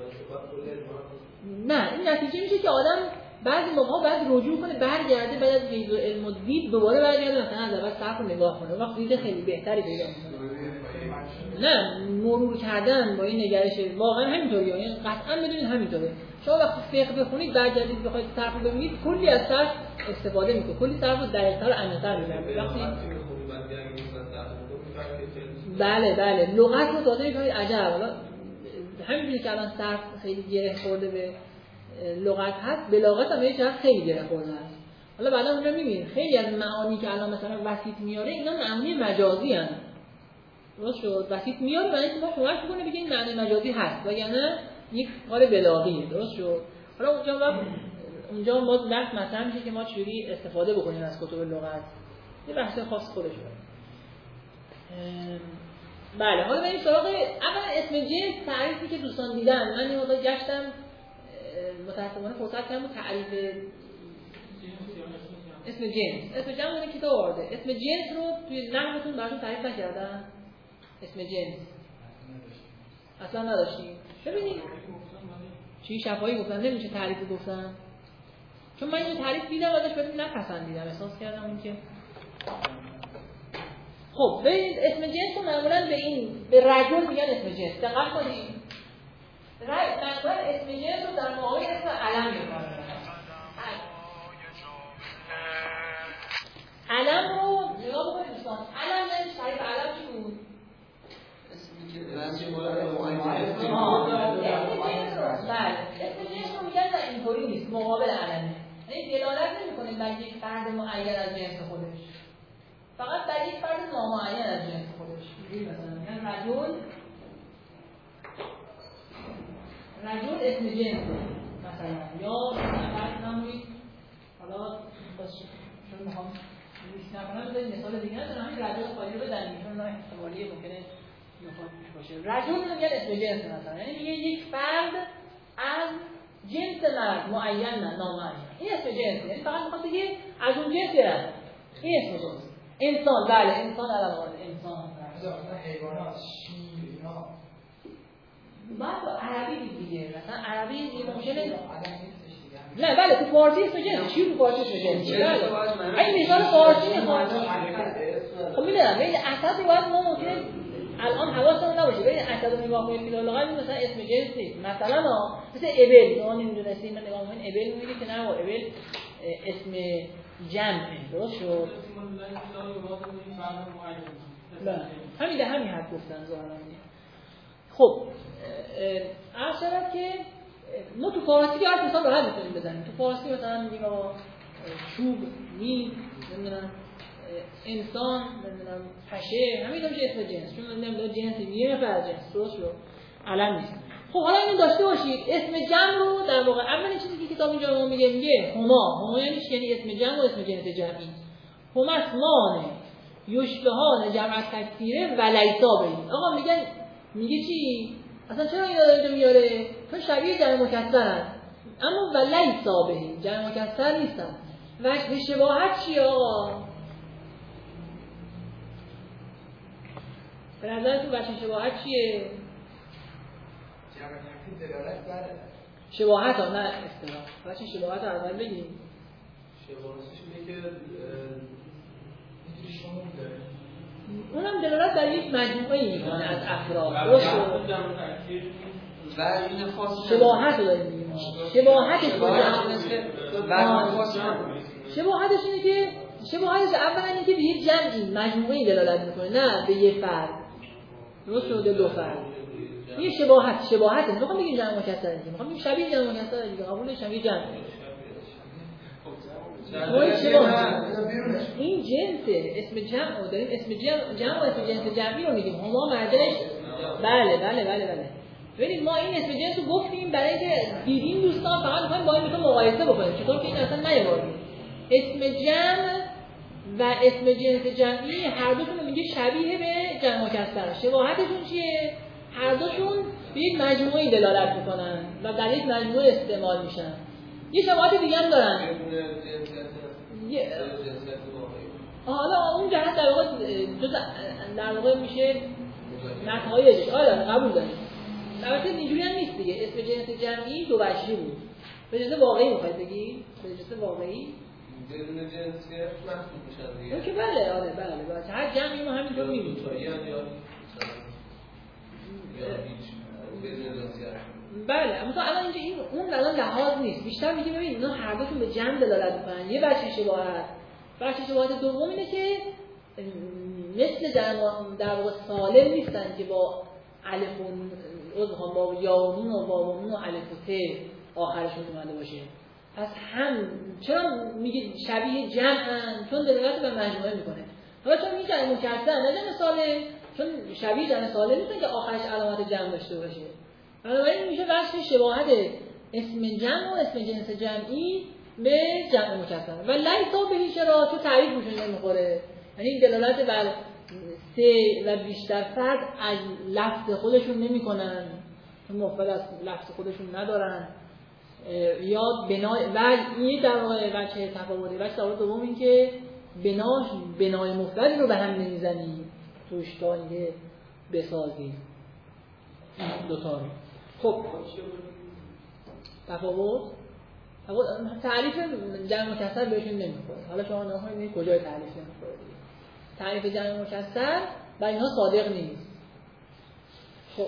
نه، این نتیجه میشه که آدم بعضی موقع‌ها باید رجوع کنه، برگرده، بعد از جیز و علم و دید دوباره برگرده مثلا از اول صرف رو نگاه کنه. وقت دید خیلی بهتری پیدا می‌کنه. نه، مرور کردن با این نگرش واقعا همینطوریه. یعنی قطعا بدونید همینطوره. شما وقتی فقه بخونید برگردید بخواید صرف رو ببینید، کلی از صرف استفاده می‌کنید. کلی صرف رو دقیق‌تر و عمیق‌تر می‌بینید. وقتی بله لغت رو تازه می‌کنید عجب. حالا همینجوری که الان صرف خیلی گره خورده به لغت هست، بلاغت هم یه چیز خیلی گره خورده است. حالا بعدا اونجا می‌بینید خیلی از معانی که الان مثلا وسیط میاره اینا معانی مجازی هستند. درست شد؟ وسیط میاره برای اینکه ما کمک کنه بگه این معنی مجازی هست وگرنه یک کار بلاغیه. درست شد؟ حالا اونجا ما بحث مثلا میشه که ما چجوری استفاده بکنیم از کتب لغت. یه بحث خاص خودشه. بله، حالا بریم سراغ اول اسم جنس. تعریفی که دوستان دیدن، من این موقع گشتم متأسفانه فرصت کردم تعریف اسم جنس. اسم جنس من کتاب آورده. اسم جنس رو توی نحوتون براتون تعریف نکردن. اسم جنس اصلا نداشتیم. ببینید چی شفاهی گفتن، نمیشه تعریفی گفتن. چون من این تعریف دیدم ازش ولی نپسندیدم، احساس کردم این که خب ببینید اسم جنس رو معمولا به رجل میگن اسم جنس. دقت کنید. معمولا اسم جنس رو در مقابل اسم علم میگن. علم رو نگاه بکنید دوستان. علم یعنی تعریف علم چی بود؟ اسم جنس رو میگن نه اینطوری نیست، مقابل علمه. یعنی دلالت نمی‌کنه بر یک فرد معین از جنس خودش، فقط بر یک فرد نامعین از جنس خودش. اینجوری مثلا میگن رجل اسم جنس مثلا، یا فرض نمونید حالا چون میخوام ریسک نکنم بذارید مثال دیگه نزنم، همین رجل خالی رو بدنید چون احتمالی ممکنه میخواد باشه. رجل رو میگن اسم جنس مثلا، یعنی میگه یک فرد از جنس مرد معین نه نامعین. این اسم جنس، یعنی فقط میخواد بگه از اون جنس گرفت. این اسم جنس. انسان، بله انسان علاوه انسان. مثلا حیوانات، شیر اینا. بعد عربی دیگه، مثلا عربی ممکنه نه بله تو فارسی اسم جنس، شیر تو فارسی اسم جنس. بله. این مثال فارسی میخواد. خب میدونم ببین اساس باید ما ممکنه الان حواسمون نباشه. ببین اساس رو نگاه کنید که لغت مثلا اسم جنس نیست. مثلا مثل ابل، شما نمیدونستید، من نگاه کنید ابل میگه که نه ابل اسم جمعه. درست شد؟ همین حرف گفتن ظاهرا. خب عرض شد که ما تو فارسی که هر مثال راحت میتونیم بزنیم. تو فارسی مثلا میگیم آقا چوب، میز، نمیدونم انسان، نمیدونم پشه، همین میشه اسم جنس. چون نمیدونم جنس یه نفر جنس درست شد، علم نیست. خب حالا اینو داشته باشید اسم جمع رو در واقع اولین چیزی که کتاب اینجا ما میگه هما یعنی چی؟ یعنی اسم جمع و اسم جنس جمعی. هما اسمان یشبهان جمع تکثیره و لیسا بین. آقا میگه چی؟ اصلا چرا اینا داره میاره؟ چون شبیه جمع مکسرن اما و لیسا بین، جمع مکسر نیستن. وجه شباهت چیه آقا؟ به نظرتون وجه شباهت چیه؟ شباهت ها نه اصطلاح. وجه شباهت ها اول بگیم. شباهتش اینه که اینجوری شمول داره. اونم دلالت در یک مجموعه میکنه از افراد. درست شد؟ شباهت رو داریم میگیم. شباهتش اینه که شباهتش اولا اینکه به یک جمعی مجموعه‌ای دلالت میکنه، نه به یه فرد. درست شده دو فرد. یه شباهته. میخوام بگیم جمع مکسر دیگه. میخوام بگیم شبیه جمع مکسر دیگه. قبولش هم یه جمع. این جنسه، اسم جمع رو داریم، اسم جمع و اسم جنس جمعی رو میگیم. هما مرجعش بله. ببینید ما این اسم جنس رو گفتیم برای اینکه دیدیم دوستان فقط می‌خوایم با این مقایسه بکنیم. چطور که این اصلا نیاوردیم. اسم جمع و اسم جنس جمعی هر دوشون رو میگه شبیه به جمع مکسر. شباهتشون چیه؟ هر دوشون به یک مجموعه‌ای دلالت میکنن و در یک مجموعه استعمال میشن. یه شباهت دیگه هم دارن. حالا اون جهت در واقع در واقع میشه نتایجش. قبول داریم. البته اینجوری هم نیست دیگه. اسم جنس جمعی دو وجهی بود. به جنس واقعی میخواید بگی؟ به جنس واقعی بدون جنسیت محسوب میشن دیگه. اون که بله. هر جمعی ما همینطور میگیم. بله، اما الان اینجا این اون الان لحاظ نیست. بیشتر میگه ببین اینا هر دوشون به جمع دلالت میکنن. یه بچه شباهت دوم اینه که مثل در واقع سالم نیستن که با الف و با یا و نون و واو و نون و الف و ت آخرشون اومده باشه. پس هم چرا میگه شبیه جمعن؟ چون دلالت به مجموعه میکنه. حالا چون میگه جمع مکسر نه جمع سالم، چون شبیه جمع سالم نیستن که آخرش علامت جمع داشته باشه. بنابراین میشه وجه شباهت اسم جمع و اسم جنس جمعی به جمع مکسر و لیسا به هیچ را تو تعریف روشون نمیخوره. یعنی این دلالت بر سه و بیشتر فرد از لفظ خودشون نمیکنن، چون مفرد از لفظ خودشون ندارن یا بنای و این در واقع وجه تفاوتی. وجه تفاوت دوم این که بنای مفرد رو به هم نمیزنی توش تا اینکه بسازی دو تا رو. خب تفاوت تعریف جمع مکسر بهشون نمیخوره. حالا شما نگاه کنید کجای تعریف نمیخوره. تعریف جمع مکسر و اینها صادق نیست. خب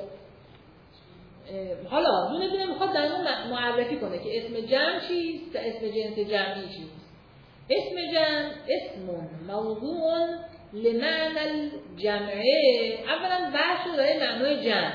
حالا دونه میخواد در اون معرفی کنه که اسم جمع چیست و اسم جنس جمعی چیست. اسم جمع اسم موضوع لمعنى الجمعه. اولا بحث رو داره معنای جمع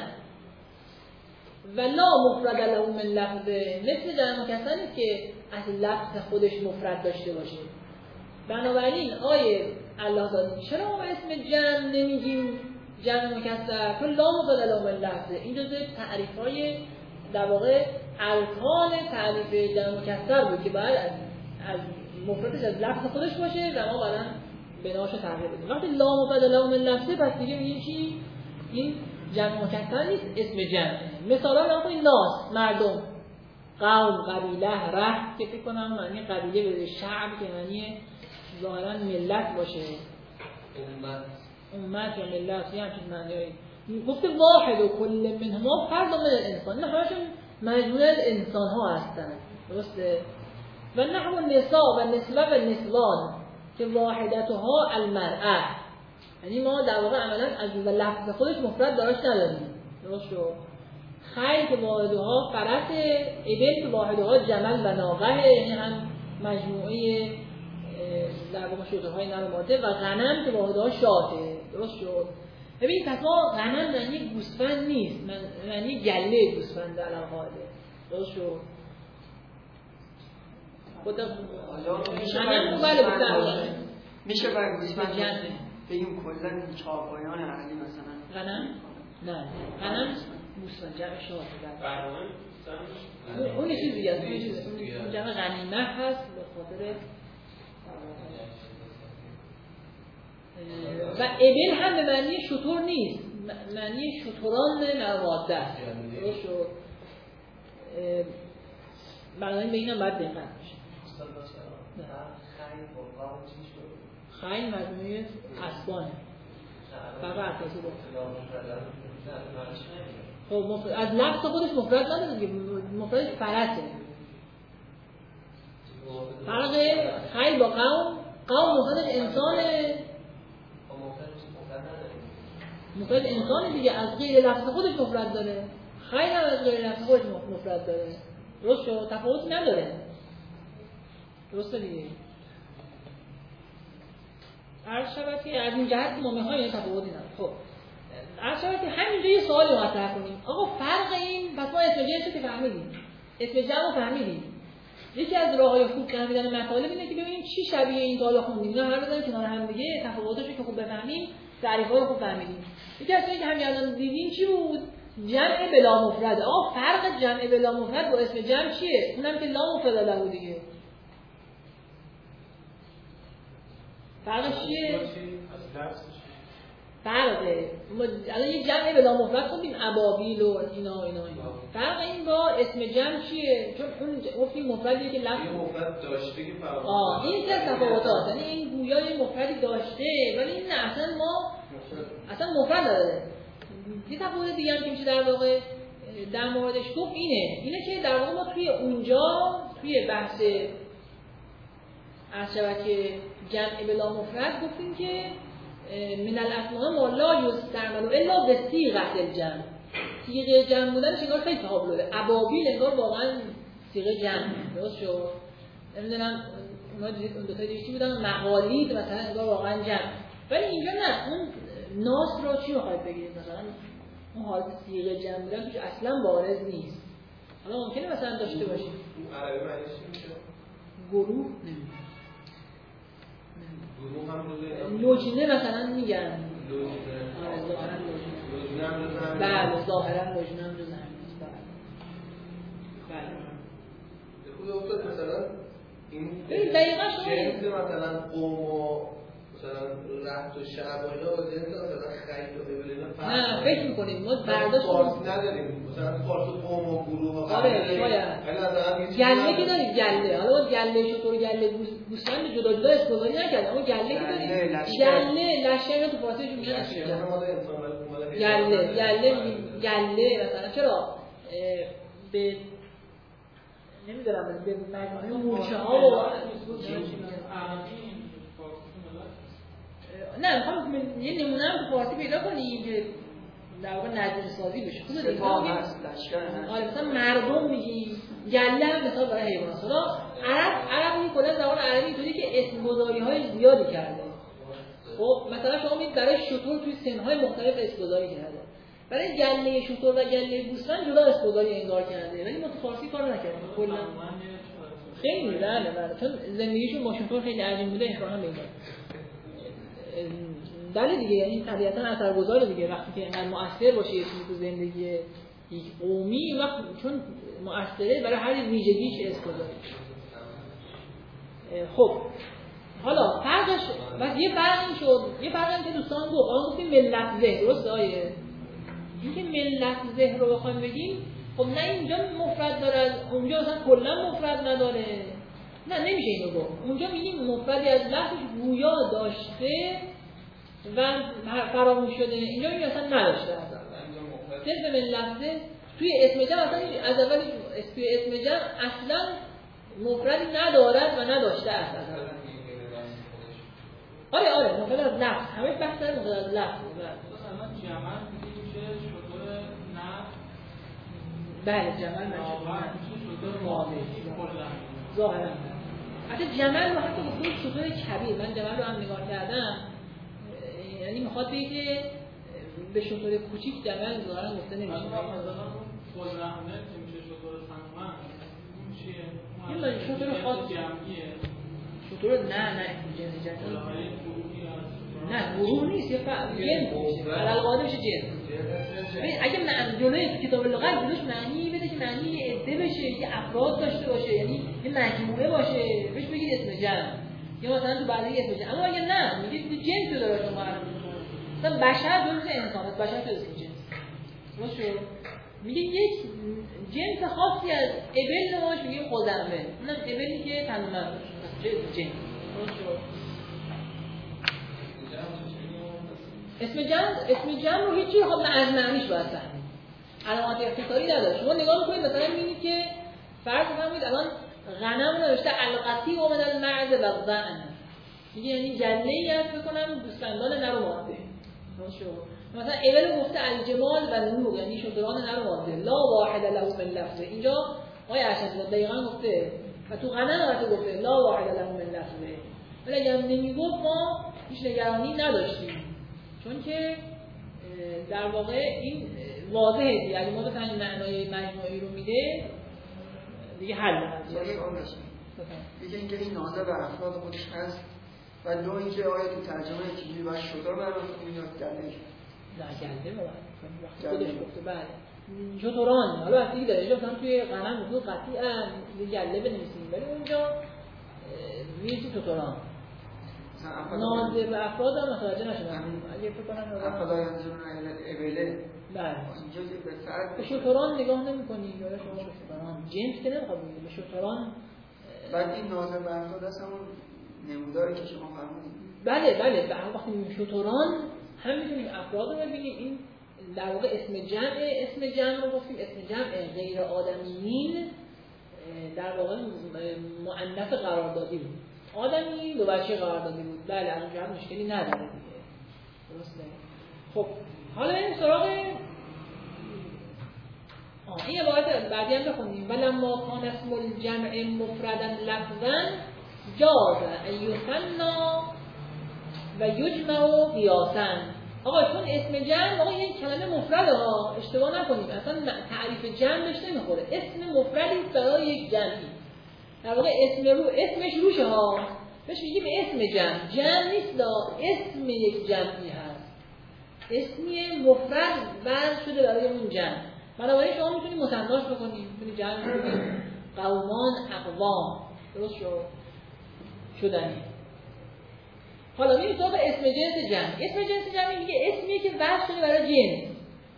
و لا مفرد له من لفظه. مثل جمع مکسر نیست که از لفظ خودش مفرد داشته باشه. بنابراین آیه الله تعالی چرا ما اسم جمع نمیگیم جمع مکسر؟ چون لا مفرد له من لفظه. این جزء تعریف‌های در واقع ارکان تعریف جمع مکسر بود که باید از مفردش از لفظ خودش باشه و ما بعداً بناش تغییر بدیم. وقتی لا مفرد له من لفظه پس دیگه میگیم چی؟ این جمع مکسر نیست، اسم جمعه. مثلا نگاه کنید ناس، مردم، قوم، قبیله، ره که فکر کنم معنی قبیله به شعب که معنی ظاهرا ملت باشه، امت یا ملت یا همچین معنیایی. گفته واحد و کل منهما فرد من الانسان. این همشون مجموعه از انسان ها هستن، درسته؟ و نحو النساء و نسوه و نسوان که واحدتها المرأه. یعنی ما در واقع عملا از لفظ خودش مفرد داشت نداریم. درست شد؟ خیل که واحدها فرس، ابل که واحدها جمل و ناقه، یعنی هم مجموعه در واقع شترهای نر و ماده، و غنم که واحدها شاته. درست شد؟ ببین پس ما غنم معنی گوسفند نیست، معنی گله گوسفند در قاعده. درست شد؟ غنم بله بسیار میشه برای گوسفند بگیم کلا چهارپایان عقلی مثلا غنم؟ نه غنم گوسفند جمع شاته. اون چیز دیگه است. اون جمع غنیمه هست به خاطر و ابل هم به معنی شتر نیست، معنی شتران نرماده است. درست شد؟ بنابراین به اینم باید دقت بشه. خیل مجموعه اسبانه فقط اساسی بود. خب از لفظ خودش مفرد نداره دیگه، مفردش فرسه. فرق خیل با قوم مفردش انسانه، مفرد انسان دیگه، از غیر لفظ خودش مفرد داره. خیلی هم از غیر لفظ خودش مفرد داره. درست شد؟ تفاوتی نداره. درسته دیگه. عرض شود که از این جهت ما می‌خوایم تفاوتی نداره. خب عرض شود که همینجا یه سوالی مطرح کنیم. آقا فرق این پس ما اسم جنس که فهمیدیم. اسم جمع فهمیدیم. یکی از راه‌های خوب فهمیدن مطالب اینه که ببینیم چی شبیه این تالا خوندیم. اینا هر بزنیم کنار هم دیگه تفاوتاشو که خوب بفهمیم، تعریف‌ها رو خوب فهمیدیم. یکی از چیزایی که همین الان دیدیم چی بود؟ جمع بلا مفرد. آقا فرق جمع بلا مفرد با اسم جمع چیه؟ اونم که لا مفرد له دیگه. فرقش چیه؟ فرقه الان یه جمع بلا مفرد خوندیم ابابیل و اینا. فرق این با اسم جمع چیه؟ چون اون گفتیم مفردیه که لفظ مفرد داشته که فرق این که تفاوتات، یعنی این گویا یه مفردی داشته ولی این نه اصلا مفرد نداره. یه تفاوت دیگه هم که میشه در واقع در موردش گفت اینه که در واقع ما توی اونجا توی بحث از شبکه جمع بلا مفرد گفتیم که من الاسماء ما لا یستعمل الا بصیغه الجمع. صیغه جمع بودنش انگار خیلی تابلوه. ابابیل انگار واقعا صیغه جمع درست شد. نمیدونم اونا دیدید اون دو تا دیگه چی بودن؟ مقالید مثلا انگار واقعا جمع. ولی اینجا نه، اون ناس رو چی می‌خواید بگید؟ مثلا اون حالت صیغه جمع بودن توش اصلا بارز نیست. حالا ممکنه مثلا داشته باشیم عربی معنیش چی میشه؟ گروه نمیدونم. گروه هم لجنه مثلا میگن. لجنه هم جزء بله ظاهرا لجنه هم جزء همین. بله. خود افتاد مثلا این دقیقاً جنس مثلا قوم و مثلا رهط و شعب و اینا با جنس مثلا خیل و قبل اینا نه فکر می‌کنیم ما برداشت فارس نداریم. مثلا فارس قوم و گروه و آره شاید گله که داریم گله. حالا ما گله شطور گله گوسفند جدا اسپوزاری نکردیم. اما گله که داریم گله لشکر تو فارسی چون میگن گله مثلا چرا به نمیدونم به مجموعه مورچه‌ها و نه میخوام یه نمونه هم تو فارسی پیدا کنیم که در واقع نظر سازی بشه. خوبه دیگه. آره مثلا مردم میگی گله هم مثلا برای حیوانات. حالا عرب این کلا زبان عربی اینطوری که اسم گذاری‌های زیادی کرده. خب مثلا شما میگید برای شتر توی سن‌های مختلف اسم گذاری کرده. برای گله شتر و گله گوسفند جدا اسم گذاری انگار کرده. ولی ما تو فارسی کار نکردیم. کلا خیلی بله چون زندگیشون با شتر خیلی عجیب بوده احتمالاً میگن. دلیل دیگه یعنی طبیعتاً اثرگذاره دیگه وقتی که انقدر مؤثر باشه یه چیزی تو زندگی یک قومی وقت چون مؤثره برای هر ویژگیش اسم گذاری. خب حالا فرقش بس یه فرق این شد. یه فرق هم که دوستان گفتیم ملت زه درسته آیه اینکه ملت زه رو بخوایم بگیم خب نه اینجا مفرد داره اونجا اصلا کلا مفرد نداره. نه نمیشه اینو گفت. اونجا میگیم مفردی از لفظش گویا داشته و فراموش شده. اینجا میگیم اصلا نداشته اصلا. صرف ملت توی اسم جمع اصلا از اول توی اسم جمع اصلا مفردی ندارد و نداشته اصلا. آره مفرد از لفظ همه بحث داره مفرد از لفظ. مثلا جمع میشه شطور نه بله جمع شطور معامل ظاهرا حتی جمل رو حتی بخون شطور کبیر. من جمل رو هم نگاه کردم یعنی میخواد بگه که به شطور کوچیک جمل ظاهرا گفته نمیشه. مثلا خود رحمه که میشه شطور سنومن اون چیه؟ این شطور خاص جمعیه شطور نه جنس جمعی نه گروه نیست یه جنس علالقاده میشه جنس. اگه جلوی کتاب لغت جلوش معنی بده که معنی یه عده بشه یه افراد داشته باشه یعنی یه مجموعه باشه بهش بگید اسم جمع یا مثلا تو بعدی اسم جمع. اما اگه نه میگید جنس داره شما معرفی می‌کنه. مثلا بشر جزء انسان است. بشر جزء جنس باشه میگید یک جنس خاصی از ابل نماش میگیم خزعمه. اونم ابلی که تنومه جنس باشه. اسم جمع رو هیچی خب از معنیش باید فهمید. علامات اختصاری نداره. شما نگاه می‌کنید مثلا می‌بینید که فرض کنید الان غنم نوشته القتی و من المعز و الظن. میگه یعنی جله‌ای هست بکنم گوسفندان نر و ماده. مثلا اول گفته الجمال و نور یعنی شتران نر و ماده. لا واحد له من لفظه. اینجا آیه ارشد دقیقاً گفته و تو غنم وقتی گفته لا واحد له من لفظه. ولی اگه نمیگفت ما هیچ نگرانی نداشتیم، چون که در واقع این واضحه دیگه. اگه ما مثلا این معنای مجموعی رو میده دیگه حل هست. یکی اینکه این نازه به افراد خودش هست و دو اینکه آیا تو ترجمه کلیدی باید شطور براتون میاد گله؟ نه گله باید خودش گفته. بله شطوران حالا وقتی داره مثلا توی قلم موضوع قطعی گله بنویسیم، ولی اونجا ویژه شطوران نازه به افراد هم متوجه نشدن. اگه فکر کنم افراد ینظرون الی الابل، بله اینجا به فرد به شطوران نگاه نمی‌کنی یا شما به شطوران جنس که نمی‌خواد بگید به شطوران. بعد این نازه به افراد هست همون نموداری که شما فرمودید. بله به هر وقتی میگیم شطوران هم می‌تونیم افراد رو ببینیم. این در واقع اسم جمع رو گفتیم، اسم جمع غیر آدمیین در واقع مؤنث قراردادی بود. آدمی دو بچه قراردادی بود. بله از اونجا هم مشکلی نداره دیگه. درسته. خب حالا این سراغ این عبارت بعدی هم بخونیم. ولما کان اسم الجمع مفردا لفظا جاز ان یثنی و یجمع قیاسا. آقا چون اسم جمع آقا این کلمه مفرده ها، اشتباه نکنیم، اصلا تعریف جمع بهش نمیخوره. اسم مفردی برای یک جمعی، در واقع اسمش روشه ها، بهش میگیم اسم جمع نیست، اسم یک جمعی هست، اسمی مفرد وضع شده برای اون جمع. بنابراین شما میتونید مثناش بکنید، میتونید جمع بکنید قومان اقوام، درست شدنی. حالا میریم تو به اسم جنس جمع. اسم جنس جمعی میگه اسمیه که وضع شده برای جنس.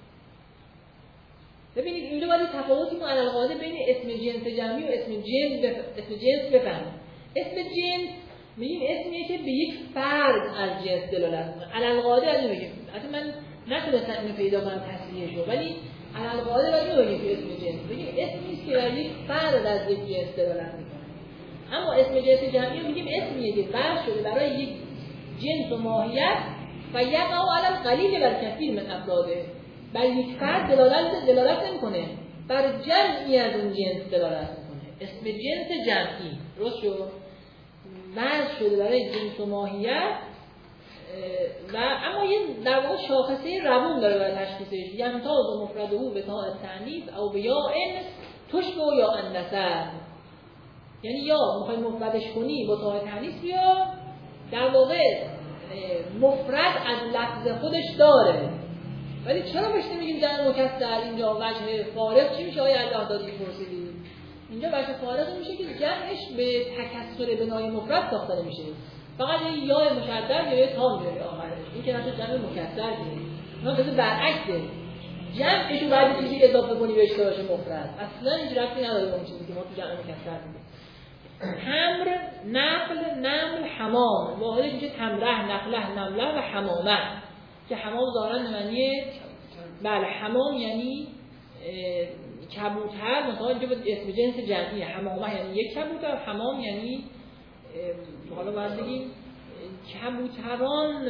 ببینید اینجا باید تفاوتی ما علل قاعده بین اسم جنس جمعی و اسم جنس بفهمیم. اسم جنس میگیم اسمیه که به یک فرد از جنس دلالت میکنه. علل قاعده از این میگیم. اصلا من نتونستم اینو پیدا کنم تصریحش رو، ولی علل قاعده باید اینو بگیم اسم جنس. بگیم اسمی است که بر یک فرد از یک جنس دلالت میکنه. اما اسم جنس جمعی میگیم اسمیه که وضع شده برای یک جنس و ماهیت و یقع علی القلیل و الکثیر من افراده. بر یک فرد دلالت نمیکنه، بر جمعی از اون جنس دلالت میکنه. اسم جنس جمعی درست شد، وضع شده برای جنس و ماهیت و اما یه در واقع شاخصه روون داره برای تشخیصش. یمتاز و مفرده به تاء التأنیث او به یاء تشبه یا النسب. یعنی یا میخوای مفردش کنی با تاء تأنیث بیا، در واقع مفرد از لفظ خودش داره، ولی چرا بهش نمیگیم جمع مکسر؟ اینجا وجه فارغ چی میشه؟ آیا الله دادی پرسیدی. اینجا وجه فارغ میشه که جمعش به تکسر بنای مفرد ساخته نمیشه، فقط یه یا مشدد یا یه تا میاره آخرش. این که نشه جمع مکسر میشه. اونا مثلا برعکسه، جمعشو بعد چیزی اضافه کنی بهش که باشه مفرد. اصلا این ربطی نداره به اون چیزی که ما تو جمع مکسر میگیم. تمر، نمل، حمام. واحدش میشه تمره، نخله، نمله و حمامه که حمام ظاهرا معنی بله حمام یعنی کبوتر، مثلا اینجا به اسم جنس جمعیه. حمامه یعنی یک کبوتر، حمام یعنی حالا باید بگیم کبوتران.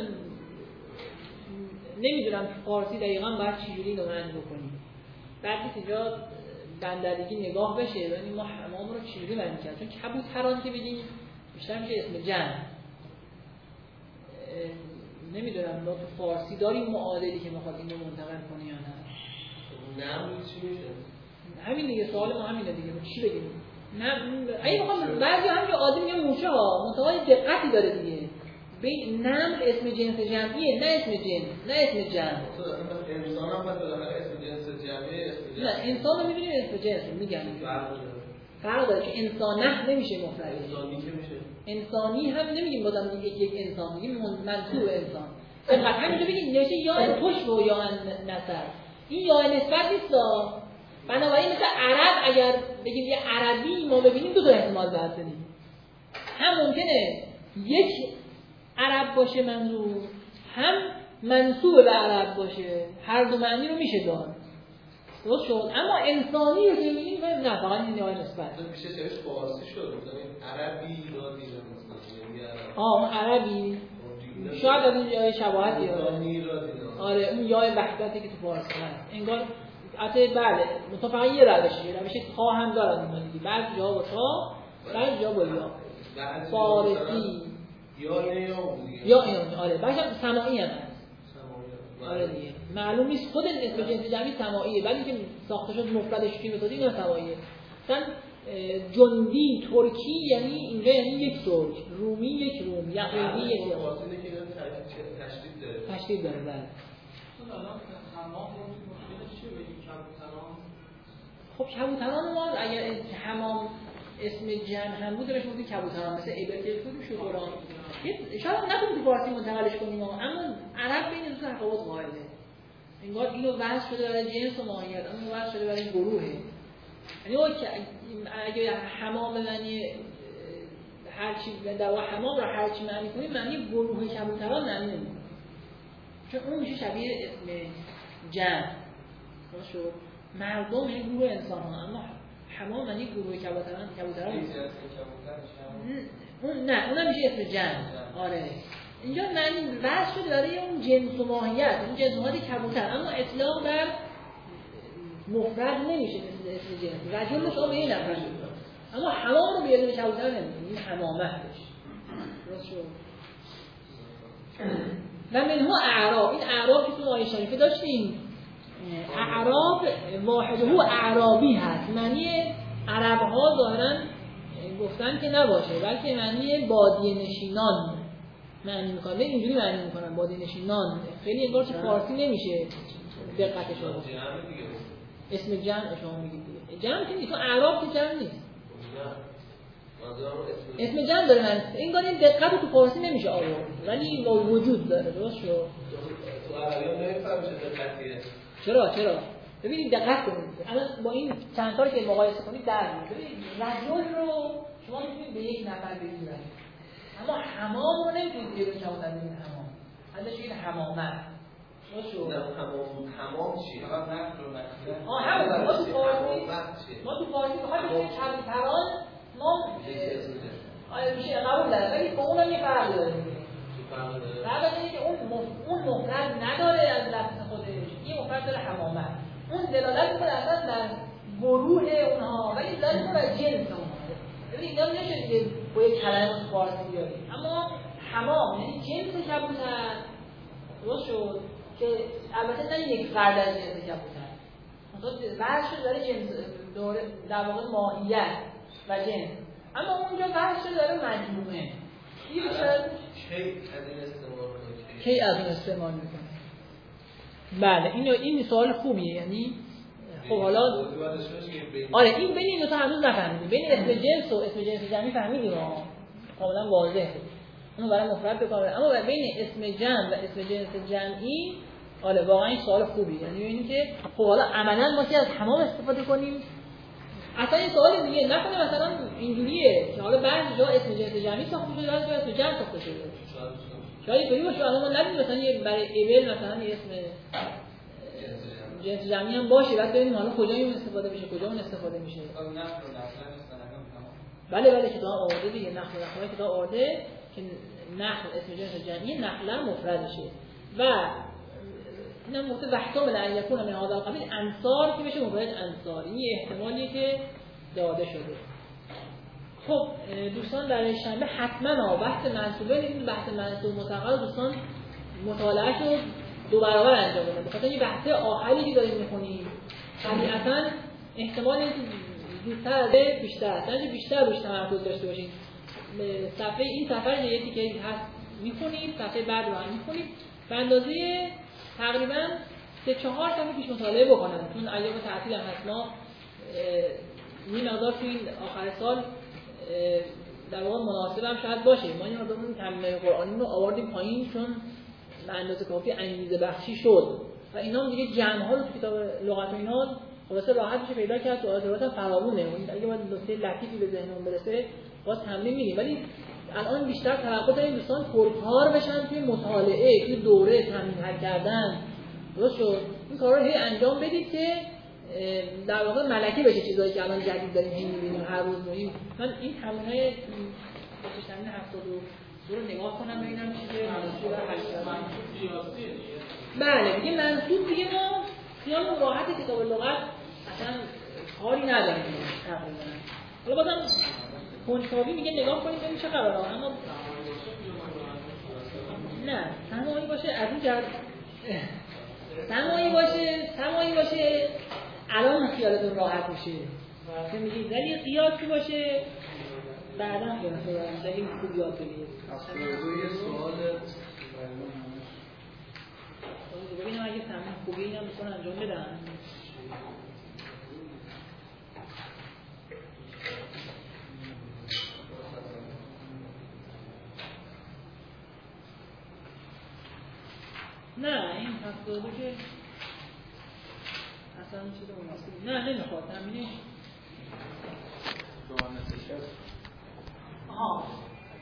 نمیدونم فارسی دقیقاً باید چجوری اینو معنی بکنیم. بعد اینجا بندردگی نگاه بشه یعنی ما حمام رو چجوری معنی کنیم، چون کبوتران که بگیم بیشتر میشه اسم جمع. نمیدونم ما تو فارسی داریم معادلی که میخواد اینو منتقل کنی یا نه. نمل چی میشه؟ همین دیگه، سوال ما همینه دیگه، چی بگیم؟ اگه بخوام بعضی همینجا عادی میگن موشه ها، منتها دقتی داره دیگه. ببین نمل اسم جنس جمعیه، نه اسم جنس، نه اسم جمع. انسان هم باید بالاخره اسم جنس جمعیه، اسم جمع. نه انسان رو میدونیم اسم جنس میگن. فرق داره که انسانه نمیشه مفرد. انسانی که میشه. انسانی هم نمیگیم بازم یک انسان، میگیم منصوب انسان. فقط همینجا بگیم نشه یا تشبه و یا نسب. این یا نسبت نیست. بنابراین مثل عرب اگر بگیم یه عربی ما ببینیم دو تا احتمال باید بدیم. هم ممکنه یک عرب باشه منظور، هم منسوب به عرب باشه. هر دو معنی رو میشه داد. درست شد. اما انسانی رو که میگیم نه فقط این یا نسبت. میشه چهش فارسی شد. عربی را دیدم مثلا. اون عربی شاید از این جای شباهتی داره. آره اون یای وحدتی که تو فارسی هست انگار البته بله متفقا یه روش تا هم دارن اینا دیگه، بعضی جا با تا بعضی جا با یا. فارسی یا اینه یا اون دیگه. یا اینه. آره باشم سماعی هم هست. آره دیگه معلوم نیست خود اسم جنس جمعی سماعیه ولی که ساخته شد مفردش چی می‌سازه اینا سماعیه. مثلا جندی ترکی یعنی اینجا یعنی یک ترک، رومی یک روم، یعقوبی یک یعقوب. تشدید داره بله. خب کبوتران ما اگر حمام اسم جمع هم بود بهش میگفتیم کبوتران مثل ایبرگل بود شطوران. شاید نکنیم تو فارسی منتقلش کنیم اما عرب بین دو تفاوت قائله. انگار اینو وضع شده برای جنس و ماهیت اما وضع شده برای گروهه. یعنی اگه حمام معنی هر چی در واقع حمام رو هر چی معنی کنیم معنی گروه کبوتران معنی نمی‌کنه. چون اون میشه شبیه اسم جمع. درست مردم یعنی گروه انسان ها اما حمام معنی گروه کبوتران اون نه اونم میشه اسم جمع. آره اینجا معنی وضع شده برای اون جنس و ماهیت اون جنس و ماهیت کبوتر اما اطلاق بر مفرد نمیشه مثل اسم جنس رجل شما به این نفر اما حمام رو بیاریم کبوتر نمیشه این حمامه درست شد. و منها اعراب این اعراب که تو آیه شریفه داشتیم اعراب واحده اعرابی هست معنی عرب ها ظاهرا گفتن که نباشه بلکه معنی بادیه نشینان معنی میکنن اینجوری معنی میکنن بادیه نشینان خیلی انگار که فارسی نمیشه دقتش رو اسم جمع شما میگید دیگه جمع که نیست اعراب که جمع نیست اسم جمع داره من انگار این دقت تو فارسی نمیشه آورد ولی وجود داره درست شد تو عربی هم نمیفهمشه دقتیه چرا ببینید دقت کنید الان با این چند تا که مقایسه کنید در میاد ببینید رجل رو شما میتونید به یک نفر بگید اما حمام رو نمیتونید یه کم بگید حمام ازش این حمامه نه حمام چیه؟ همون ما تو فارسی بخوایم کبوتران ما میشه قبول داره ولی با اونم یه فرق داره فرق اینه که اون مفرد نداره از لفظ خودش یه مفرد داره حمامه اون دلالت میکنه اصلا در گروه اونها ولی دلالت میکنه از جنس اونها ببینید اینا نمیشه که با یک کلمه فارسی بیاریم اما حمام یعنی جنس کبوتر درست شد که البته نه یک فرد از جنس کبوتر بحث شده داره جنس در واقع ماهیت و جنس اما اونجا بحث شده داره مجموعه کی از این استعمال میکنه بله این سوال خوبیه یعنی خب حالا آره این بین این دو تا هنوز نفهمیدیم بین اسم جنس و اسم جنس جمعی فهمیدیم کاملا واضحه اونو برای مفرد بکنه اما بین اسم جمع و اسم جنس جمعی آره واقعا این سوال خوبیه یعنی ببینیم که خب حالا عملاً ما که از حمام استفاده کنیم اصلا این سوال دیگه نکنه مثلا اینجوریه که حالا بعضی جا اسم جنس جمعی ساخته شده بعضی جا اسم جمع ساخته شده شاید اینطوری باشه الان ما ندیدیم مثلا برای ایبل مثلا یه اسم جنس جمعی هم باشه بعد ببینیم حالا کجا این استفاده میشه کجا اون استفاده میشه بله کتاب آورده دیگه نحو کتاب آورده که نحو اسم جنس جمعی نحلا مفردشه و اینا موقع وحکام لعن یکون من هذا القبیل انصار که بشه مفرد انصار این احتمالیه که داده شده. خب دوستان در شنبه حتما بحث منصوبه این بحث منصوب متقل دوستان مطالعه شد 2 برابر انجام بدن بخاطر این بحث آخری که داریم می‌خونیم طبیعتاً احتمال اینه که زودتر از بیشتر روش تمرکز داشته باشیم صفحه این صفحه جدیدی که هست می‌خونیم صفحه بعد رو هم می‌خونیم به اندازه تقریباً 3-4 صفحه پیش مطالعه بکنن چون ایام تعطیل هم هست ما این مقدار تو این آخر سال در واقع مناسب هم شاید باشه ما این مقدار تمرین قرآنی رو آوردیم پایین چون به اندازه کافی انگیزه بخشی شد و اینا دیگه جمع ها رو تو کتاب لغت و اینا خلاصه راحت میشه پیدا کرد سوالات هم فراوونه اگه باید نکته لطیفی به ذهنمون برسه باز تمرین می‌دیم ولی الان بیشتر توقع داریم دوستان پرکار بشن توی مطالعه توی دوره تمرین کردن درست شد این کارا رو هی انجام بدید که در واقع ملکه بشه چیزایی که الان جدید داریم هی می‌بینیم هر روز می‌بینیم من این تمرینای تمرین 72 رو نگاه کنم ببینم چیزی مناسب هست بله دیگه منصوب دیگه ما خیال راحت کتاب لغت اصلا کاری نداریم تقریبا حالا بازم کنجکاوی میگه نگاه کنید ببینید چه خبره اما نه سماعی باشه از این جهت سماعی باشه الان خیالتون راحت میشه که میگید، ولی قیاسی باشه بعدا خیالتون راحت میشه. این خوب یاد بگیرید. یه سوال ببینم اگه تمرین خوبی اینم میتونن انجام بدن. نه این 72 که اصلا چیز مناسبی نه نمیخواد تمرینش. دوانه تشکر. آها